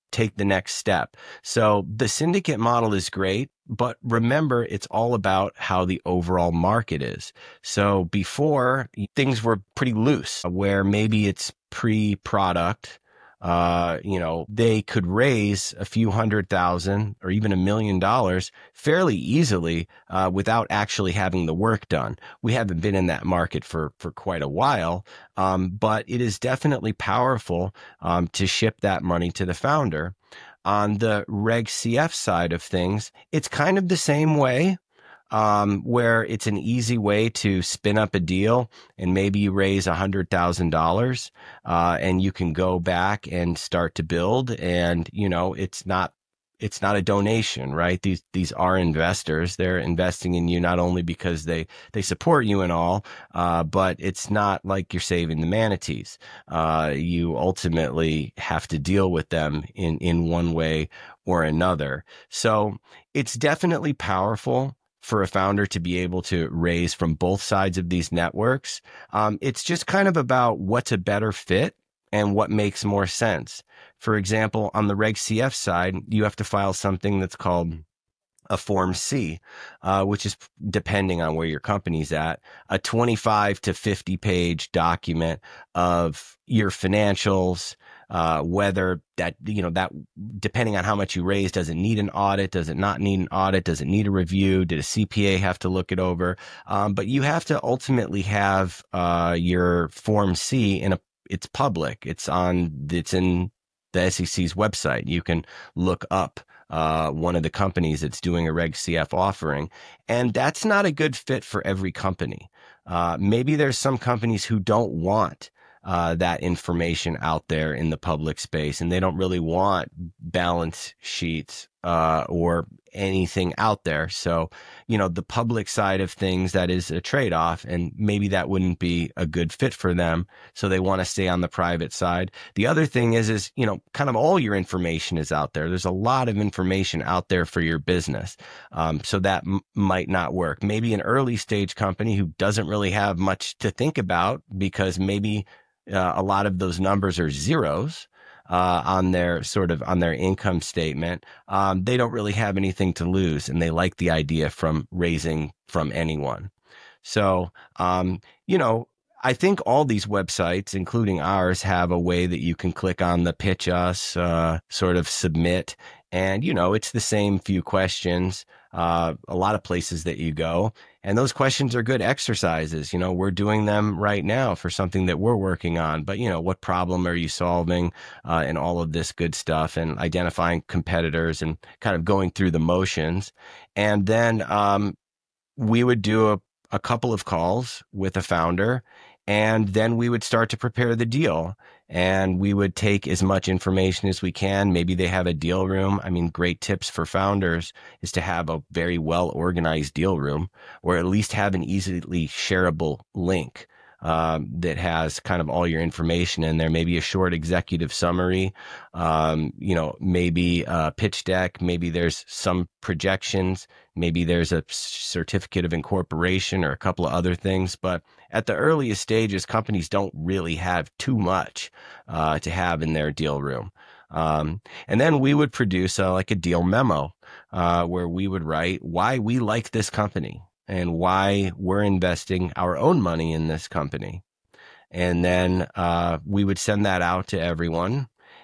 take the next step. So the syndicate model is great, but remember, it's all about how the overall market is. So before, things were pretty loose, where maybe it's pre-product. Uh, you know, they could raise a few hundred thousand or even a million dollars fairly easily, uh, without actually having the work done. We haven't been in that market for, for quite a while. Um, but it is definitely powerful, um, to ship that money to the founder. On the Reg C F side of things, it's kind of the same way. Um, where it's an easy way to spin up a deal and maybe you raise a hundred thousand dollars, uh, and you can go back and start to build. And, you know, it's not, it's not a donation, right? These, these are investors. They're investing in you not only because they, they support you and all, uh, but it's not like you're saving the manatees. Uh, you ultimately have to deal with them in, in one way or another. So it's definitely powerful for a founder to be able to raise from both sides of these networks. Um, it's just kind of about what's a better fit and what makes more sense. For example, on the Reg C F side, you have to file something that's called a Form C, uh, which is, depending on where your company's at, a twenty-five to fifty page document of your financials, uh, whether that, you know, that depending on how much you raise, does it need an audit? Does it not need an audit? Does it need a review? Did a C P A have to look it over? Um, but you have to ultimately have, uh, your Form C in a, it's public. It's on, it's in the S E C's website. You can look up, uh, one of the companies that's doing a Reg C F offering. And that's not a good fit for every company. Uh, maybe there's some companies who don't want Uh, that information out there in the public space, and they don't really want balance sheets uh, or anything out there. So, you know, the public side of things, that is a trade-off, and maybe that wouldn't be a good fit for them. So they want to stay on the private side. The other thing is, is, you know, kind of all your information is out there. There's a lot of information out there for your business. Um, so that m- might not work. Maybe an early stage company who doesn't really have much to think about because maybe Uh, a lot of those numbers are zeros uh, on their sort of on their income statement. Um, they don't really have anything to lose, and they like the idea from raising from anyone. So, um, you know, I think all these websites, including ours, have a way that you can click on the pitch us, uh, sort of submit. And, you know, it's the same few questions, uh, a lot of places that you go. And those questions are good exercises. You know, we're doing them right now for something that we're working on. But, you know, what problem are you solving, uh, and all of this good stuff, and identifying competitors and kind of going through the motions. And then um, we would do a, a couple of calls with a founder, and then we would start to prepare the deal. And we would take as much information as we can. Maybe they have a deal room. I mean, great tips for founders is to have a very well organized deal room, or at least have an easily shareable link um, that has kind of all your information in there. Maybe a short executive summary, um, you know, maybe a pitch deck. Maybe there's some projections. Maybe there's a certificate of incorporation or a couple of other things. But at the earliest stages, companies don't really have too much uh, to have in their deal room. Um, and then we would produce a, like a deal memo uh, where we would write why we like this company and why we're investing our own money in this company. And then uh, we would send that out to everyone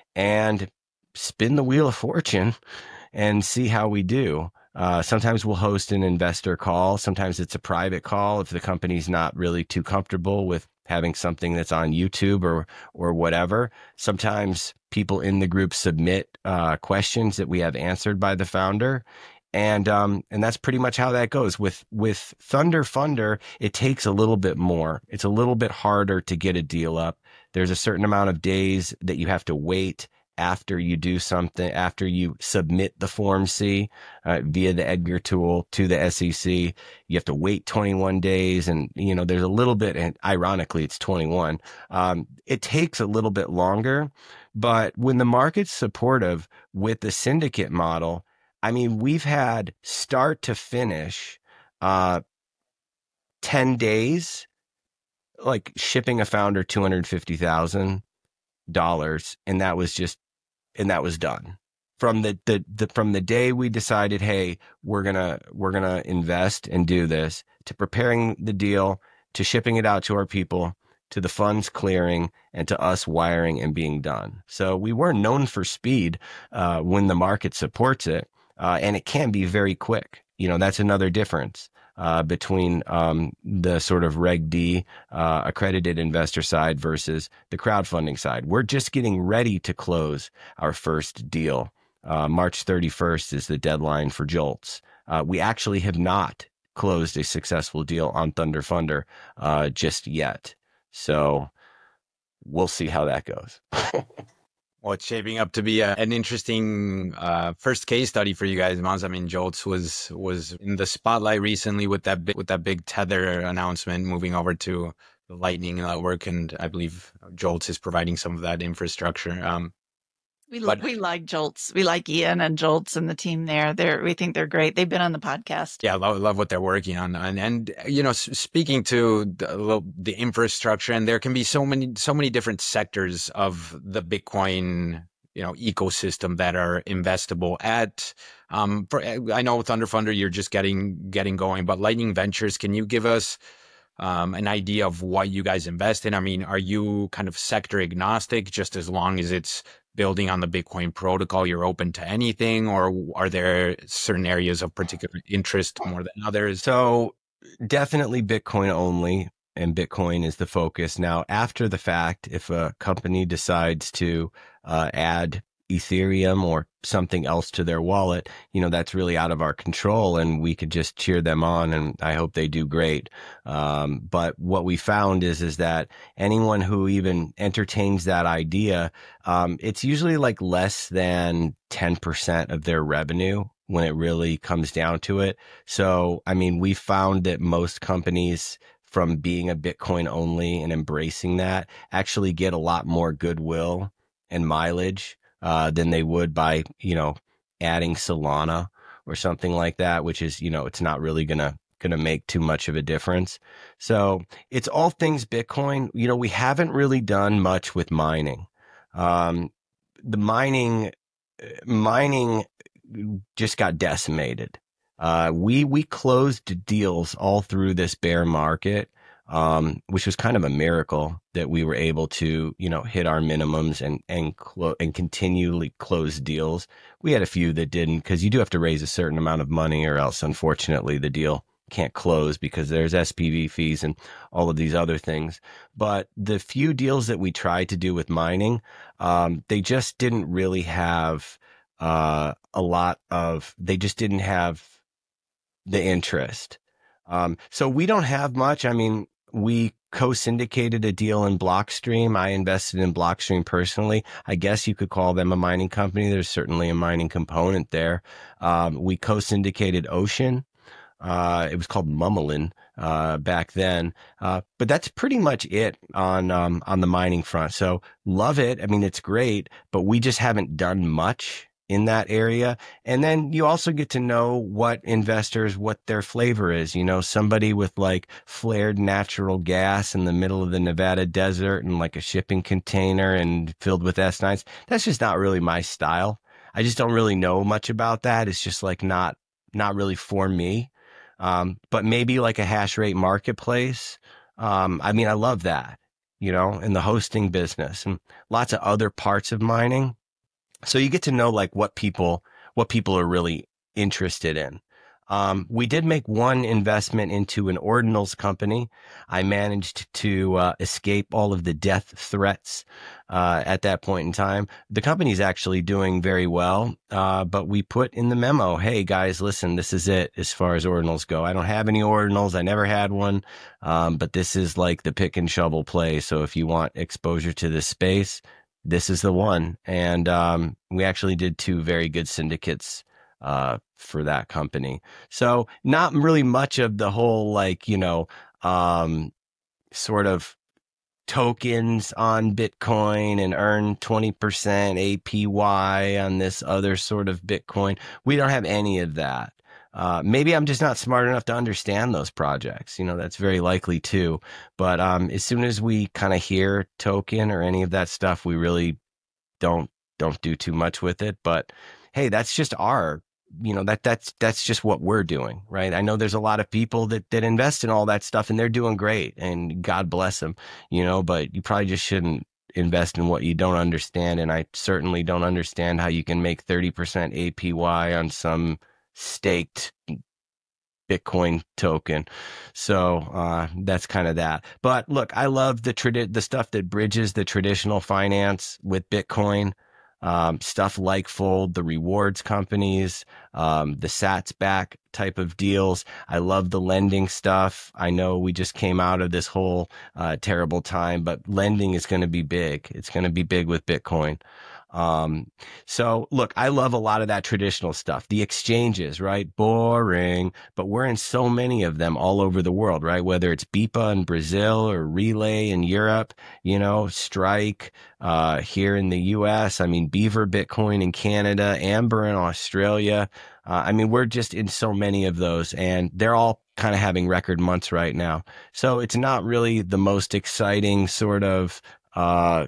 and spin the wheel of fortune and see how we do. Uh, sometimes we'll host an investor call. Sometimes it's a private call if the company's not really too comfortable with having something that's on YouTube or or whatever. Sometimes people in the group submit uh, questions that we have answered by the founder. And um, and that's pretty much how that goes. With with Thunder Funder, it takes a little bit more. It's a little bit harder to get a deal up. There's a certain amount of days that you have to wait after you do something, after you submit the Form C uh, via the Edgar tool to the S E C. You have to wait twenty-one days. And, you know, there's a little bit, and ironically, it's twenty-one. Um, it takes a little bit longer. But when the market's supportive with the syndicate model, I mean, we've had start to finish uh, ten days, like shipping a founder two hundred fifty thousand dollars. And that was just and that was done. From the, the, the from the day we decided, hey, we're gonna we're gonna invest and do this, to preparing the deal, to shipping it out to our people, to the funds clearing, and to us wiring and being done. So we were known for speed uh, when the market supports it, uh, and it can be very quick. You know, that's another difference uh, between um, the sort of Reg D uh, accredited investor side versus the crowdfunding side. We're just getting ready to close our first deal. Uh, March thirty-first is the deadline for Jolts. Uh, we actually have not closed a successful deal on Thunder Funder uh, just yet. So we'll see how that goes. Well, it's shaping up to be a, an interesting uh, first case study for you guys, Mons. I mean, Jolts was was in the spotlight recently with that big, with that big Tether announcement moving over to the Lightning Network, and I believe Jolts is providing some of that infrastructure. Um, We But- we like Jolts. We like Ian and Jolts and the team there. They're we think they're great. They've been on the podcast. Yeah, I love, love what they're working on, and and you know, s- speaking to the, the infrastructure, and there can be so many so many different sectors of the Bitcoin, you know, ecosystem that are investable at. Um, for, I know with Thunder Funder, you're just getting getting going, but Lightning Ventures, can you give us um, an idea of what you guys invest in? I mean, are you kind of sector agnostic, just as long as it's building on the Bitcoin protocol, you're open to anything, or are there certain areas of particular interest more than others? So definitely Bitcoin only, and Bitcoin is the focus. Now, after the fact, if a company decides to uh, add Ethereum or something else to their wallet, you know, that's really out of our control, and we could just cheer them on, and I hope they do great. Um, but what we found is, is that anyone who even entertains that idea, um, it's usually like less than ten percent of their revenue when it really comes down to it. So, I mean, we found that most companies, from being a Bitcoin only and embracing that, actually get a lot more goodwill and mileage Uh, than they would by, you know, adding Solana or something like that, which is, you know, it's not really gonna gonna make too much of a difference. So it's all things Bitcoin. You know, we haven't really done much with mining. Um, the mining mining just got decimated. Uh, we we closed deals all through this bear market, um, which was kind of a miracle that we were able to, you know, hit our minimums and and clo- and continually close deals. We had a few that didn't, because you do have to raise a certain amount of money, or else, unfortunately, the deal can't close because there's S P V fees and all of these other things. But the few deals that we tried to do with mining, um, they just didn't really have uh, a lot of. They just didn't have the interest. Um, so we don't have much. I mean, we co-syndicated a deal in Blockstream. I invested in Blockstream personally. I guess you could call them a mining company. There's certainly a mining component there. Um, we co-syndicated Ocean. Uh, it was called Mummelin, uh, back then. Uh, but that's pretty much it on, um, on the mining front. So love it. I mean, it's great, but we just haven't done much in that area. And then you also get to know what investors, what their flavor is. You know, somebody with like flared natural gas in the middle of the Nevada desert and like a shipping container and filled with S nines. That's just not really my style. I just don't really know much about that. It's just like not, not really for me. Um, but maybe like a hash rate marketplace. Um, I mean, I love that, you know, in the hosting business and lots of other parts of mining. So you get to know like what people, what people are really interested in. Um, we did make one investment into an ordinals company. I managed to uh, escape all of the death threats uh, at that point in time. The company's actually doing very well, uh, but we put in the memo, hey guys, listen, this is it as far as ordinals go. I don't have any ordinals. I never had one, um, but this is like the pick and shovel play. So if you want exposure to this space, this is the one. And um, we actually did two very good syndicates uh, for that company. So not really much of the whole, like, you know, um, sort of tokens on Bitcoin and earn twenty percent A P Y on this other sort of Bitcoin. We don't have any of that. Uh, maybe I'm just not smart enough to understand those projects. You know, that's very likely too. But um, as soon as we kind of hear token or any of that stuff, we really don't don't do too much with it. But hey, that's just our, you know, that that's that's just what we're doing, right? I know there's a lot of people that that invest in all that stuff, and they're doing great, and God bless them, you know. But you probably just shouldn't invest in what you don't understand. And I certainly don't understand how you can make thirty percent A P Y on some staked Bitcoin token. So uh, that's kind of that. But look, I love the tradi- the stuff that bridges the traditional finance with Bitcoin. Um, stuff like Fold, the rewards companies, um, the Sats back type of deals. I love the lending stuff. I know we just came out of this whole uh, terrible time, but lending is going to be big. It's going to be big with Bitcoin. Um, so look, I love a lot of that traditional stuff. The exchanges, right? Boring, but we're in so many of them all over the world, right? Whether it's B I P A in Brazil or Relay in Europe, you know, Strike, uh, here in the U S. I mean, Beaver Bitcoin in Canada, Amber in Australia. Uh, I mean, we're just in so many of those, and they're all kind of having record months right now. So it's not really the most exciting sort of, uh,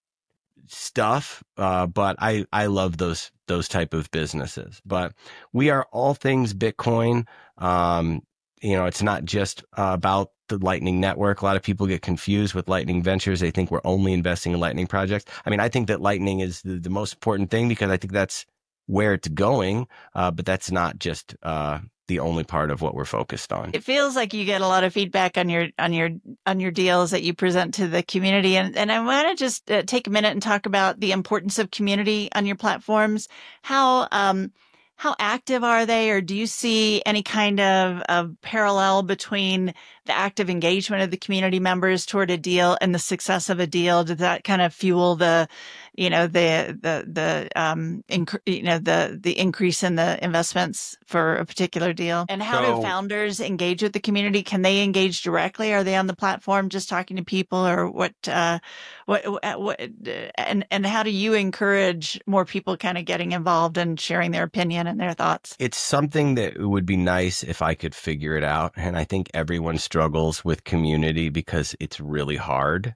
stuff, uh, but I, I love those those type of businesses. But we are all things Bitcoin. Um, you know, it's not just uh, about the Lightning Network. A lot of people get confused with Lightning Ventures. They think we're only investing in Lightning projects. I mean, I think that Lightning is the, the most important thing because I think that's where it's going, uh, but that's not just uh, the only part of what we're focused on. It feels like you get a lot of feedback on your on your on your deals that you present to the community, and and I want to just uh, take a minute and talk about the importance of community on your platforms. How um how active are they, or do you see any kind of, of parallel between the active engagement of the community members toward a deal and the success of a deal? Does that kind of fuel the, you know, the the the um inc- you know the the increase in the investments for a particular deal? And how So, do founders engage with the community? Can they engage directly? Are they on the platform just talking to people, or what? Uh, what what? And and how do you encourage more people kind of getting involved and sharing their opinion and their thoughts? it's something that would be nice if I could figure it out. And I think everyone struggles with community because it's really hard.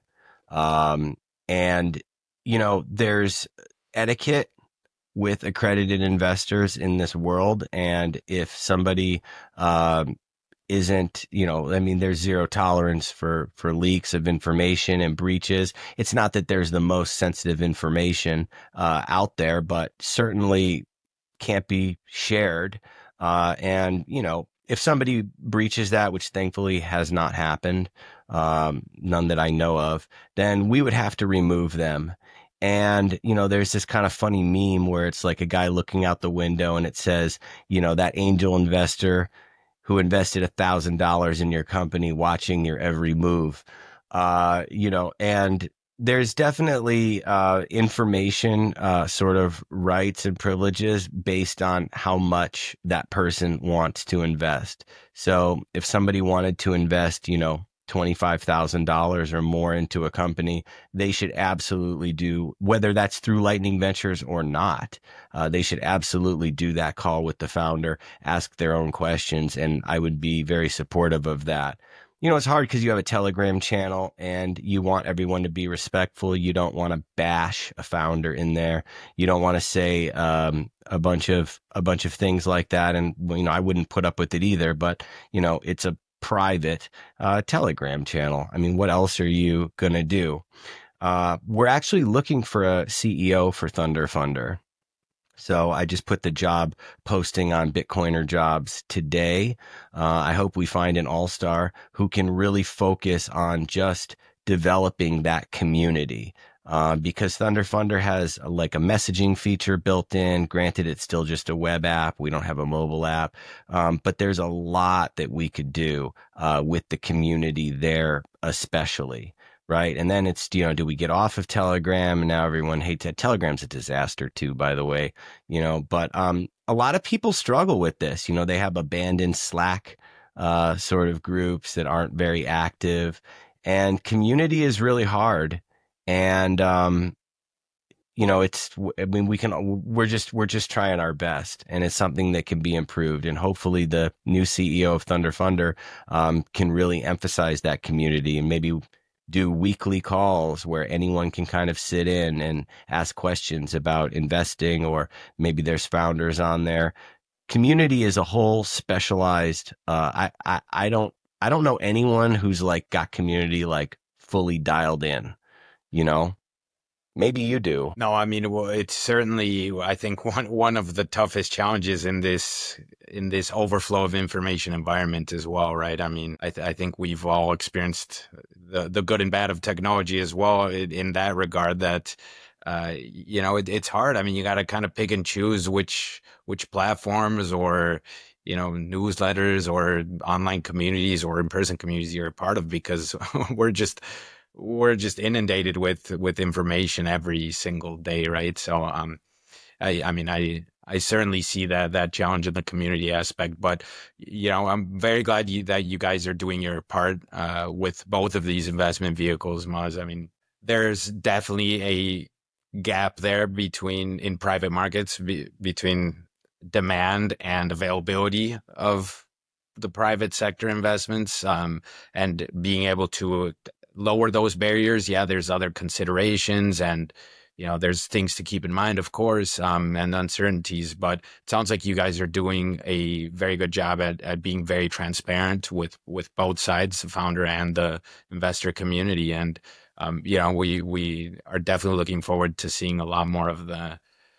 Um, and, you know, there's etiquette with accredited investors in this world. And if somebody um, isn't, you know, I mean, there's zero tolerance for, for leaks of information and breaches. It's not that there's the most sensitive information uh, out there, but certainly can't be shared. Uh, and, you know, if somebody breaches that, which thankfully has not happened, um, none that I know of, then we would have to remove them. And, you know, there's this kind of funny meme where it's like a guy looking out the window and it says, you know, that angel investor who invested a thousand dollars in your company watching your every move, uh, you know, and there's definitely uh, information uh, sort of rights and privileges based on how much that person wants to invest. So if somebody wanted to invest, you know, twenty-five thousand dollars or more into a company, they should absolutely do, whether that's through Lightning Ventures or not, uh, they should absolutely do that call with the founder, ask their own questions, and I would be very supportive of that. You know, it's hard because you have a Telegram channel and you want everyone to be respectful. You don't want to bash a founder in there. You don't want to say um, a bunch of a bunch of things like that. And, you know, I wouldn't put up with it either. But, you know, it's a private uh, Telegram channel. I mean, what else are you going to do? Uh, we're actually looking for a C E O for Thunder Funder. So I just put the job posting on Bitcoiner Jobs today. Uh, I hope we find an all-star who can really focus on just developing that community. Uh, because Thunder Funder has a, like a messaging feature built in. Granted, it's still just a web app. We don't have a mobile app. Um, but there's a lot that we could do uh, with the community there, especially. Right. And then it's, you know, do we get off of Telegram? And now everyone hates it. Telegram's a disaster too, by the way, you know, but um, a lot of people struggle with this. You know, they have abandoned Slack uh, sort of groups that aren't very active, and community is really hard. And, um, you know, it's, I mean, we can, we're just, we're just trying our best, and it's something that can be improved. And hopefully the new C E O of Thunder Funder um, can really emphasize that community and maybe do weekly calls where anyone can kind of sit in and ask questions about investing, or maybe there's founders on there. Community is a whole specialized, uh, I, I, I don't, I don't know anyone who's like got community like fully dialed in, you know? Maybe you do. No, I mean, well, it's certainly, I think, one one of the toughest challenges in this in this overflow of information environment as well, right? I mean, I, th- I think we've all experienced the the good and bad of technology as well in, in that regard. That uh, you know, it, it's hard. I mean, you got to kind of pick and choose which which platforms or you know newsletters or online communities or in person communities you're a part of, because we're just. We're just inundated with, with information every single day, right? So, um, I, I mean, I, I certainly see that, that challenge in the community aspect, but, you know, I'm very glad you, that you guys are doing your part, uh, with both of these investment vehicles, Maz. I mean, there's definitely a gap there between, in private markets, be, between demand and availability of the private sector investments, um, and being able to lower those barriers. Yeah, there's other considerations and, you know, there's things to keep in mind, of course, um, and uncertainties, but it sounds like you guys are doing a very good job at, at being very transparent with, with both sides, the founder and the investor community. And, um, you know, we, we are definitely looking forward to seeing a lot more of the,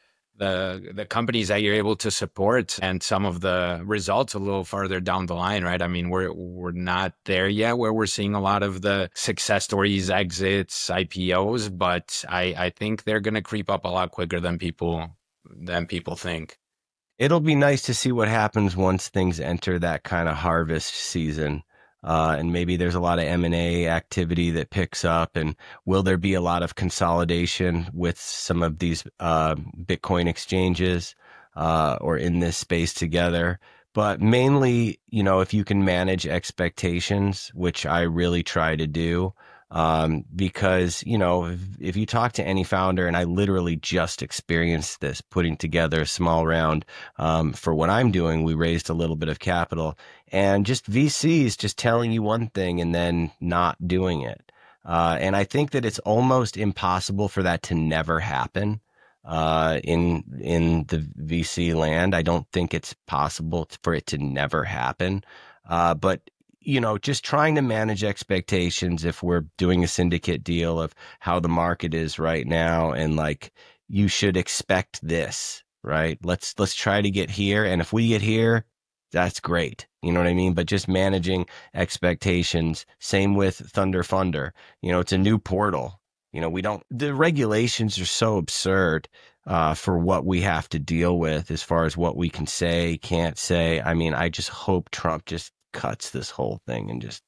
the the companies that you're able to support and some of the results a little further down the line, right? I mean, we're we're not there yet where we're seeing a lot of the success stories, exits, I P Os, but I, I think they're going to creep up a lot quicker than people than people think. It'll be nice to see what happens once things enter that kind of harvest season. Uh, and maybe there's a lot of M and A activity that picks up, and will there be a lot of consolidation with some of these uh, Bitcoin exchanges uh, or in this space together? But mainly, you know, if you can manage expectations, which I really try to do, um, because, you know, if, if you talk to any founder, and I literally just experienced this putting together a small round um, for what I'm doing, we raised a little bit of capital, and just V Cs just telling you one thing and then not doing it. Uh, and I think that it's almost impossible for that to never happen uh, in in the V C land. I don't think it's possible for it to never happen. Uh, but you know, just trying to manage expectations if we're doing a syndicate deal of how the market is right now, and like, you should expect this, right? Let's, let's try to get here. And if we get here, that's great. You know what I mean? But just managing expectations. Same with Thunder Funder. You know, it's a new portal. You know, we don't, the regulations are so absurd uh, for what we have to deal with as far as what we can say, can't say. I mean, I just hope Trump just cuts this whole thing and just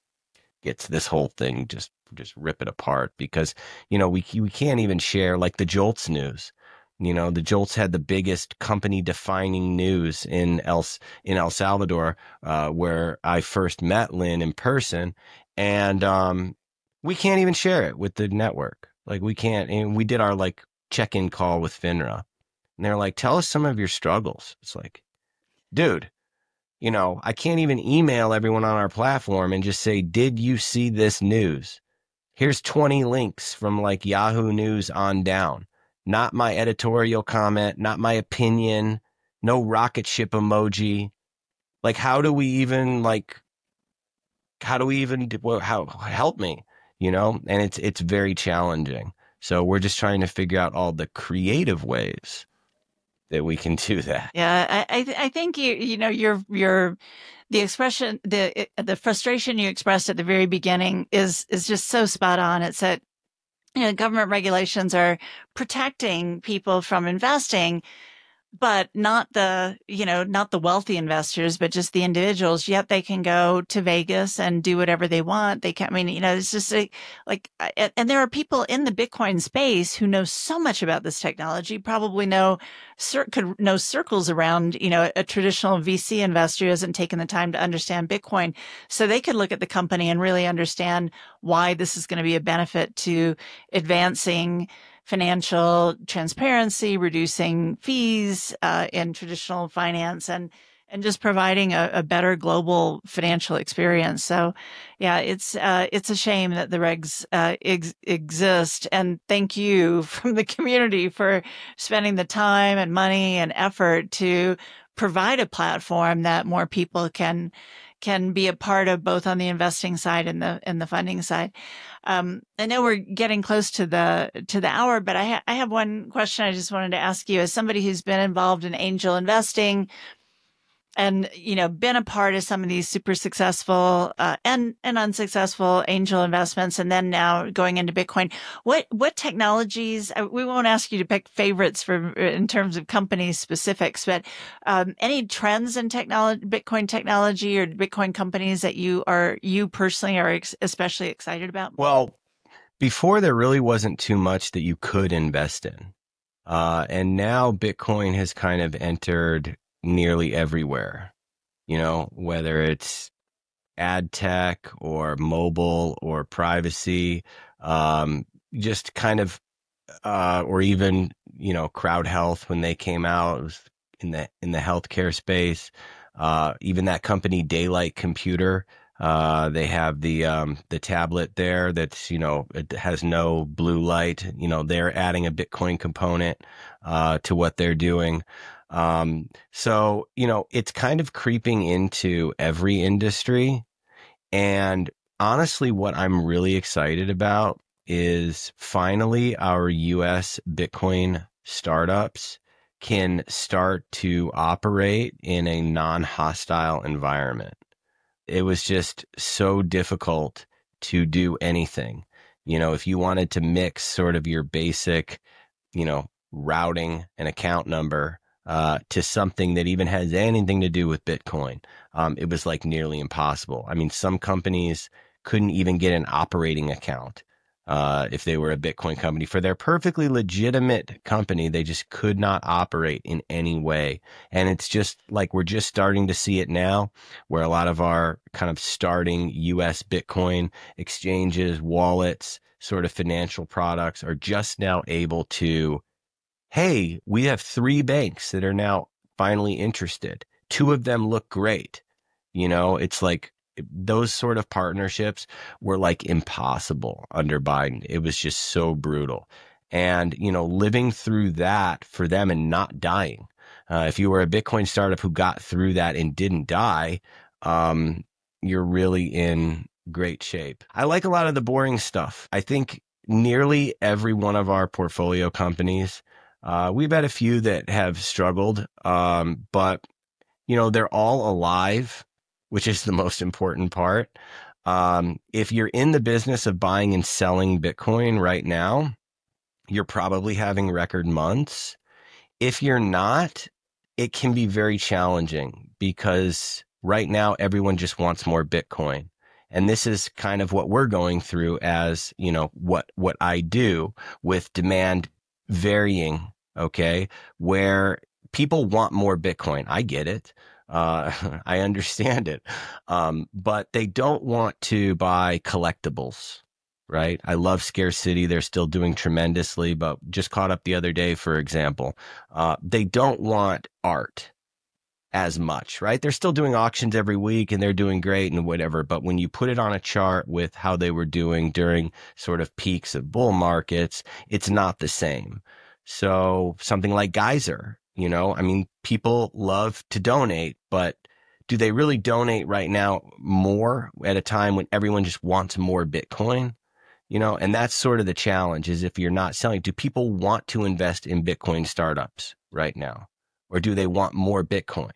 gets this whole thing, just just rip it apart, because, you know, we we can't even share like the Jolts news. You know, the Jolts had the biggest company defining news in El, in El Salvador, uh, where I first met Lynn in person, and um, we can't even share it with the network. Like, we can't, and we did our like check-in call with FINRA, and they're like, tell us some of your struggles. It's like, dude, you know, I can't even email everyone on our platform and just say, did you see this news? Here's twenty links from like Yahoo News on down. Not my editorial comment, not my opinion, no rocket ship emoji. Like, how do we even like, how do we even, well, how, help me, you know? And it's, it's very challenging. So we're just trying to figure out all the creative ways that we can do that. Yeah, I I, I think you you know your your the expression the the frustration you expressed at the very beginning is is just so spot on. It's that, you know, government regulations are protecting people from investing, but not the, you know, not the wealthy investors, but just the individuals. Yet they can go to Vegas and do whatever they want. They can, I mean, you know, it's just like, like, and there are people in the Bitcoin space who know so much about this technology, probably know, could know circles around, you know, a traditional V C investor who hasn't taken the time to understand Bitcoin. So they could look at the company and really understand why this is going to be a benefit to advancing financial transparency, reducing fees uh, in traditional finance, and and just providing a, a better global financial experience. So yeah, it's, uh, it's a shame that the regs, uh, ex- exist. And thank you from the community for spending the time and money and effort to provide a platform that more people can, can be a part of, both on the investing side and the, and the funding side. Um, I know we're getting close to the, to the hour, but I, ha- I have one question I just wanted to ask you as somebody who's been involved in angel investing and, you know, been a part of some of these super successful, uh, and, and unsuccessful angel investments, and then now going into Bitcoin. What, what technologies, we won't ask you to pick favorites for, in terms of company specifics, but, um, any trends in technology, Bitcoin technology or Bitcoin companies that you are, you personally are ex- especially excited about? Well, before there really wasn't too much that you could invest in. Uh, and now Bitcoin has kind of entered nearly everywhere, you know, whether it's ad tech or mobile or privacy, um, just kind of, uh, or even, you know, Crowd Health when they came out, it was in the, in the healthcare space, uh, even that company Daylight Computer, uh, they have the, um, the tablet there that's, you know, it has no blue light, you know, they're adding a Bitcoin component, uh, to what they're doing. Um, so, you know, it's kind of creeping into every industry. And honestly, what I'm really excited about is finally our U S Bitcoin startups can start to operate in a non-hostile environment. It was just so difficult to do anything. You know, if you wanted to mix sort of your basic, you know, routing and account number uh, to something that even has anything to do with Bitcoin, um, it was like nearly impossible. I mean, some companies couldn't even get an operating account uh, if they were a Bitcoin company. For their perfectly legitimate company, they just could not operate in any way. And it's just like we're just starting to see it now, where a lot of our kind of starting U S Bitcoin exchanges, wallets, sort of financial products are just now able to, hey, we have three banks that are now finally interested. Two of them look great. You know, it's like those sort of partnerships were like impossible under Biden. It was just so brutal. And, you know, living through that for them and not dying. Uh, if you were a Bitcoin startup who got through that and didn't die, um, you're really in great shape. I like a lot of the boring stuff. I think nearly every one of our portfolio companies, uh, we've had a few that have struggled, um, but, you know, they're all alive, which is the most important part. Um, if you're in the business of buying and selling Bitcoin right now, you're probably having record months. If you're not, it can be very challenging because right now everyone just wants more Bitcoin. And this is kind of what we're going through as, you know, what, what I do with demand varying, okay, where people want more Bitcoin. I get it. Uh, I understand it. Um, but they don't want to buy collectibles, right? I love Scarcity. They're still doing tremendously, but just caught up the other day, for example. Uh, they don't want art as much, right? They're still doing auctions every week and they're doing great and whatever. But when you put it on a chart with how they were doing during sort of peaks of bull markets, it's not the same. So something like Geyser, you know, I mean, people love to donate, but do they really donate right now more at a time when everyone just wants more Bitcoin? You know, and that's sort of the challenge is if you're not selling, do people want to invest in Bitcoin startups right now? Or do they want more Bitcoin?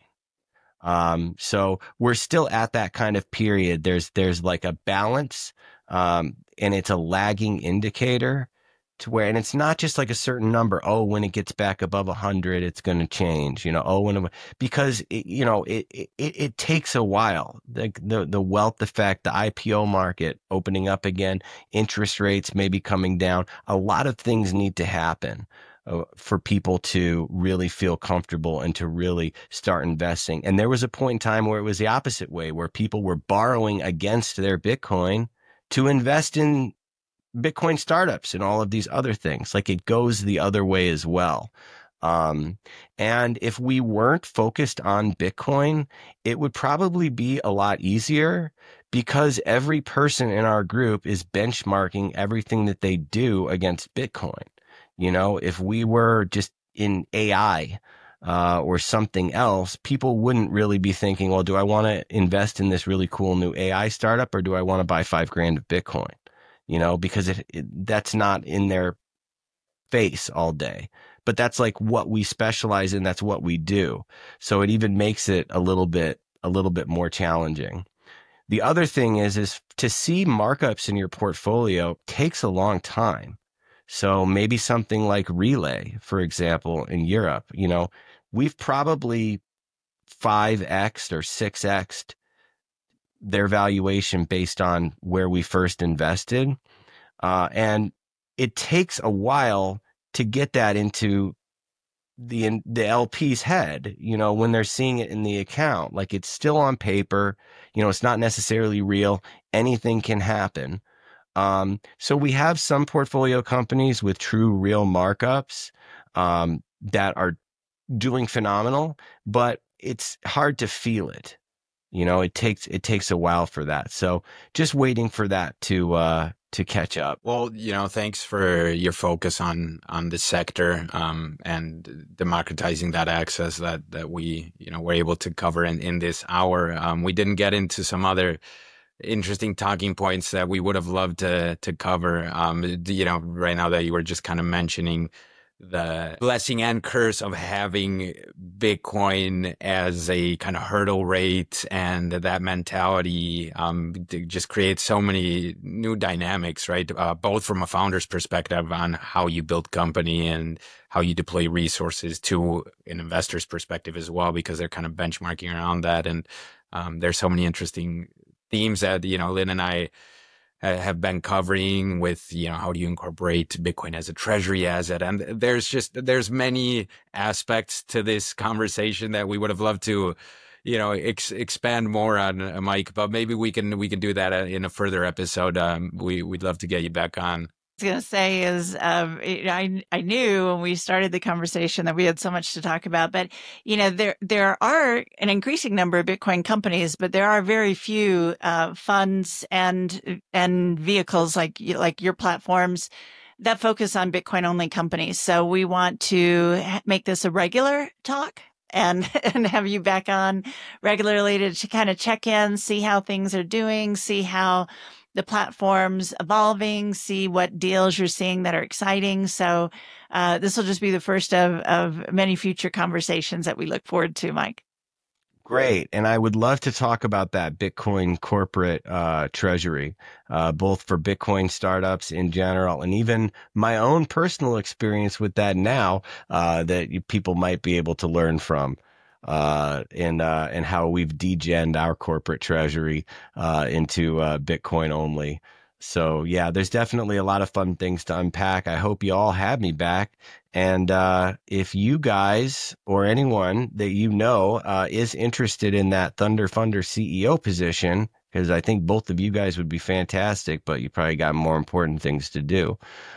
Um, so we're still at that kind of period. There's, there's like a balance, um, and it's a lagging indicator to where, and it's not just like a certain number. Oh, when it gets back above a hundred, it's going to change, you know, oh, when, it, because it, you know, it, it, it takes a while. The, the, the wealth effect, the I P O market opening up again, interest rates maybe coming down. A lot of things need to happen uh, for people to really feel comfortable and to really start investing. And there was a point in time where it was the opposite way, where people were borrowing against their Bitcoin to invest in Bitcoin startups and all of these other things. Like it goes the other way as well. Um, and if we weren't focused on Bitcoin, it would probably be a lot easier because every person in our group is benchmarking everything that they do against Bitcoin. You know, if we were just in A I, uh, or something else, people wouldn't really be thinking, well, do I want to invest in this really cool new A I startup or do I want to buy five grand of Bitcoin? You know, because it, it that's not in their face all day. But that's like what we specialize in. That's what we do. So it even makes it a little bit, a little bit more challenging. The other thing is, is to see markups in your portfolio takes a long time. So maybe something like Relay, for example, in Europe, you know, we've probably five X'd or six X'd their valuation based on where we first invested. Uh, and it takes a while to get that into the the L P's head, you know, when they're seeing it in the account. Like, it's still on paper, you know, it's not necessarily real. Anything can happen. Um, so we have some portfolio companies with true real markups um, that are doing phenomenal, but it's hard to feel it. You know, it takes it takes a while for that. So just waiting for that to uh, to catch up. Well, you know, thanks for your focus on on the sector um, and democratizing that access that that we you know were able to cover in in this hour. Um, we didn't get into some other interesting talking points that we would have loved to to cover. Um, you know, right now that you were just kind of mentioning the blessing and curse of having Bitcoin as a kind of hurdle rate, and that mentality um, just creates so many new dynamics, right? Uh, both from a founder's perspective on how you build company and how you deploy resources, to an investor's perspective as well, because they're kind of benchmarking around that. And um, there's so many interesting themes that, you know, Lynn and I have been covering with, you know, how do you incorporate Bitcoin as a treasury asset? And there's just, there's many aspects to this conversation that we would have loved to, you know, ex- expand more on, uh, Mike, but maybe we can, we can do that in a further episode. Um, we, we'd love to get you back on. I was going to say is um, I I knew when we started the conversation that we had so much to talk about, but you know there there are an increasing number of Bitcoin companies, but there are very few uh, funds and and vehicles like like your platforms that focus on Bitcoin only companies. So we want to make this a regular talk and and have you back on regularly to, to kind of check in, see how things are doing, see how the platform's evolving, see what deals you're seeing that are exciting. So uh, this will just be the first of, of many future conversations that we look forward to, Mike. Great. And I would love to talk about that Bitcoin corporate uh, treasury, uh, both for Bitcoin startups in general, and even my own personal experience with that now uh, that you, people might be able to learn from. Uh, and, uh, and how we've degened our corporate treasury, uh, into, uh, Bitcoin only. So yeah, there's definitely a lot of fun things to unpack. I hope you all have me back. And, uh, if you guys or anyone that you know, uh, is interested in that Thunder Funder C E O position, because I think both of you guys would be fantastic, but you probably got more important things to do.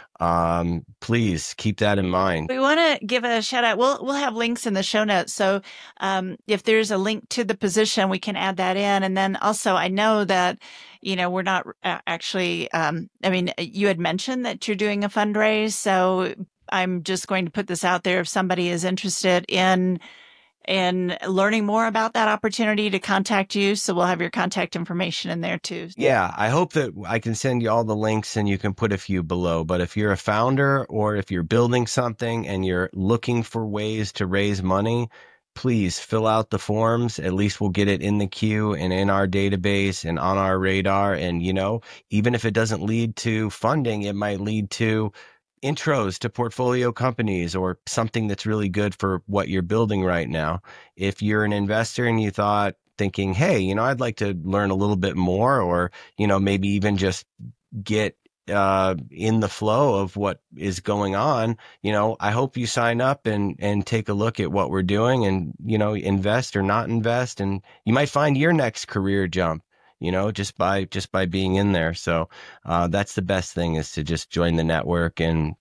Um, please keep that in mind. We want to give a shout out. We'll, we'll have links in the show notes. So, um, if there's a link to the position, we can add that in. And then also, I know that, you know, we're not actually, um, I mean, you had mentioned that you're doing a fundraise. So I'm just going to put this out there. If somebody is interested in and learning more about that opportunity, to contact you. So we'll have your contact information in there too. Yeah, I hope that I can send you all the links and you can put a few below. But if you're a founder or if you're building something and you're looking for ways to raise money, please fill out the forms. At least we'll get it in the queue and in our database and on our radar. And, you know, even if it doesn't lead to funding, it might lead to intros to portfolio companies or something that's really good for what you're building right now. If you're an investor and you thought, thinking, hey, you know, I'd like to learn a little bit more, or, you know, maybe even just get uh, in the flow of what is going on, you know, I hope you sign up and, and take a look at what we're doing and, you know, invest or not invest. And you might find your next career jump, you know, just by, just by being in there. So, uh, that's the best thing, is to just join the network and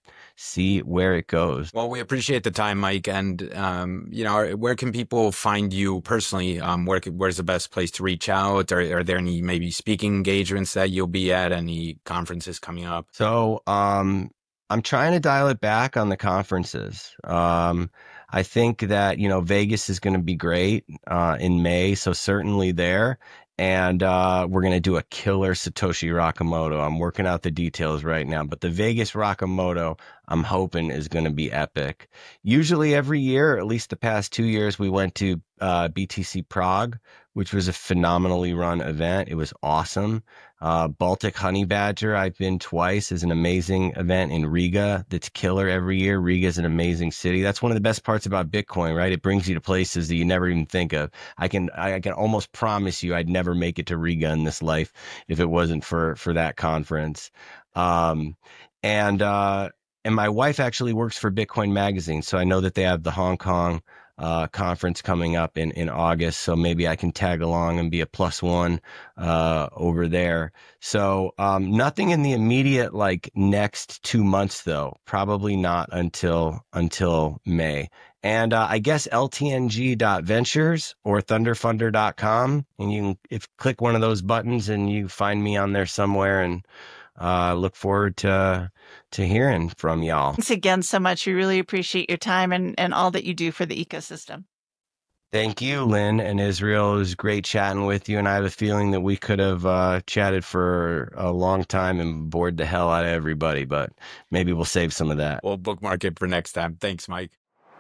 see where it goes. Well, we appreciate the time, Mike. And, um, you know, where can people find you personally? Um, where, where's the best place to reach out? Or are there any maybe speaking engagements that you'll be at? Any conferences coming up? So, um, I'm trying to dial it back on the conferences. Um, I think that, you know, Vegas is going to be great, uh, in May. So certainly there. And, uh, we're going to do a killer Satoshi Nakamoto. I'm working out the details right now, but the Vegas Nakamoto, I'm hoping is going to be epic. Usually every year, at least the past two years, we went to, uh, B T C Prague, which was a phenomenally run event. It was awesome. Uh, Baltic Honey Badger, I've been twice, is an amazing event in Riga that's killer every year. Riga is an amazing city. That's one of the best parts about Bitcoin, right? It brings you to places that you never even think of. I can, I can almost promise you I'd never make it to Riga in this life if it wasn't for, for that conference. Um, and, uh, and my wife actually works for Bitcoin Magazine. So I know that they have the Hong Kong uh, conference coming up in, in August. So maybe I can tag along and be a plus one, uh, over there. So, um, nothing in the immediate, like next two months though, probably not until, until May. And, uh, I guess L T N G dot ventures or thunderfunder dot com. And you can, if click one of those buttons and you find me on there somewhere, and, uh, look forward to, to hearing from y'all. Thanks again so much. We really appreciate your time and, and all that you do for the ecosystem. Thank you, Lynn and Israel. It was great chatting with you. And I have a feeling that we could have uh, chatted for a long time and bored the hell out of everybody, but maybe we'll save some of that. We'll bookmark it for next time. Thanks, Mike.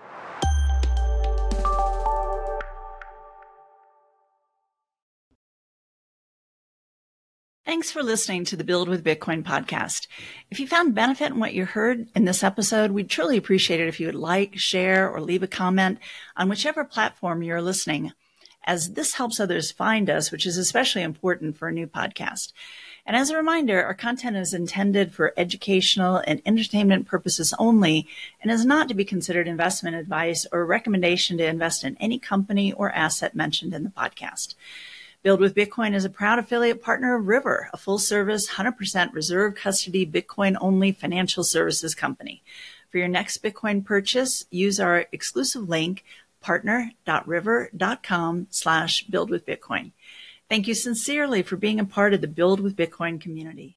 Thanks for listening to the Build with Bitcoin podcast. If you found benefit in what you heard in this episode, we'd truly appreciate it if you would like, share, or leave a comment on whichever platform you're listening, as this helps others find us, which is especially important for a new podcast. And as a reminder, our content is intended for educational and entertainment purposes only and is not to be considered investment advice or a recommendation to invest in any company or asset mentioned in the podcast. Build with Bitcoin is a proud affiliate partner of River, a full-service, one hundred percent reserve custody, Bitcoin-only financial services company. For your next Bitcoin purchase, use our exclusive link, partner.river.com slash build with Bitcoin. Thank you sincerely for being a part of the Build with Bitcoin community.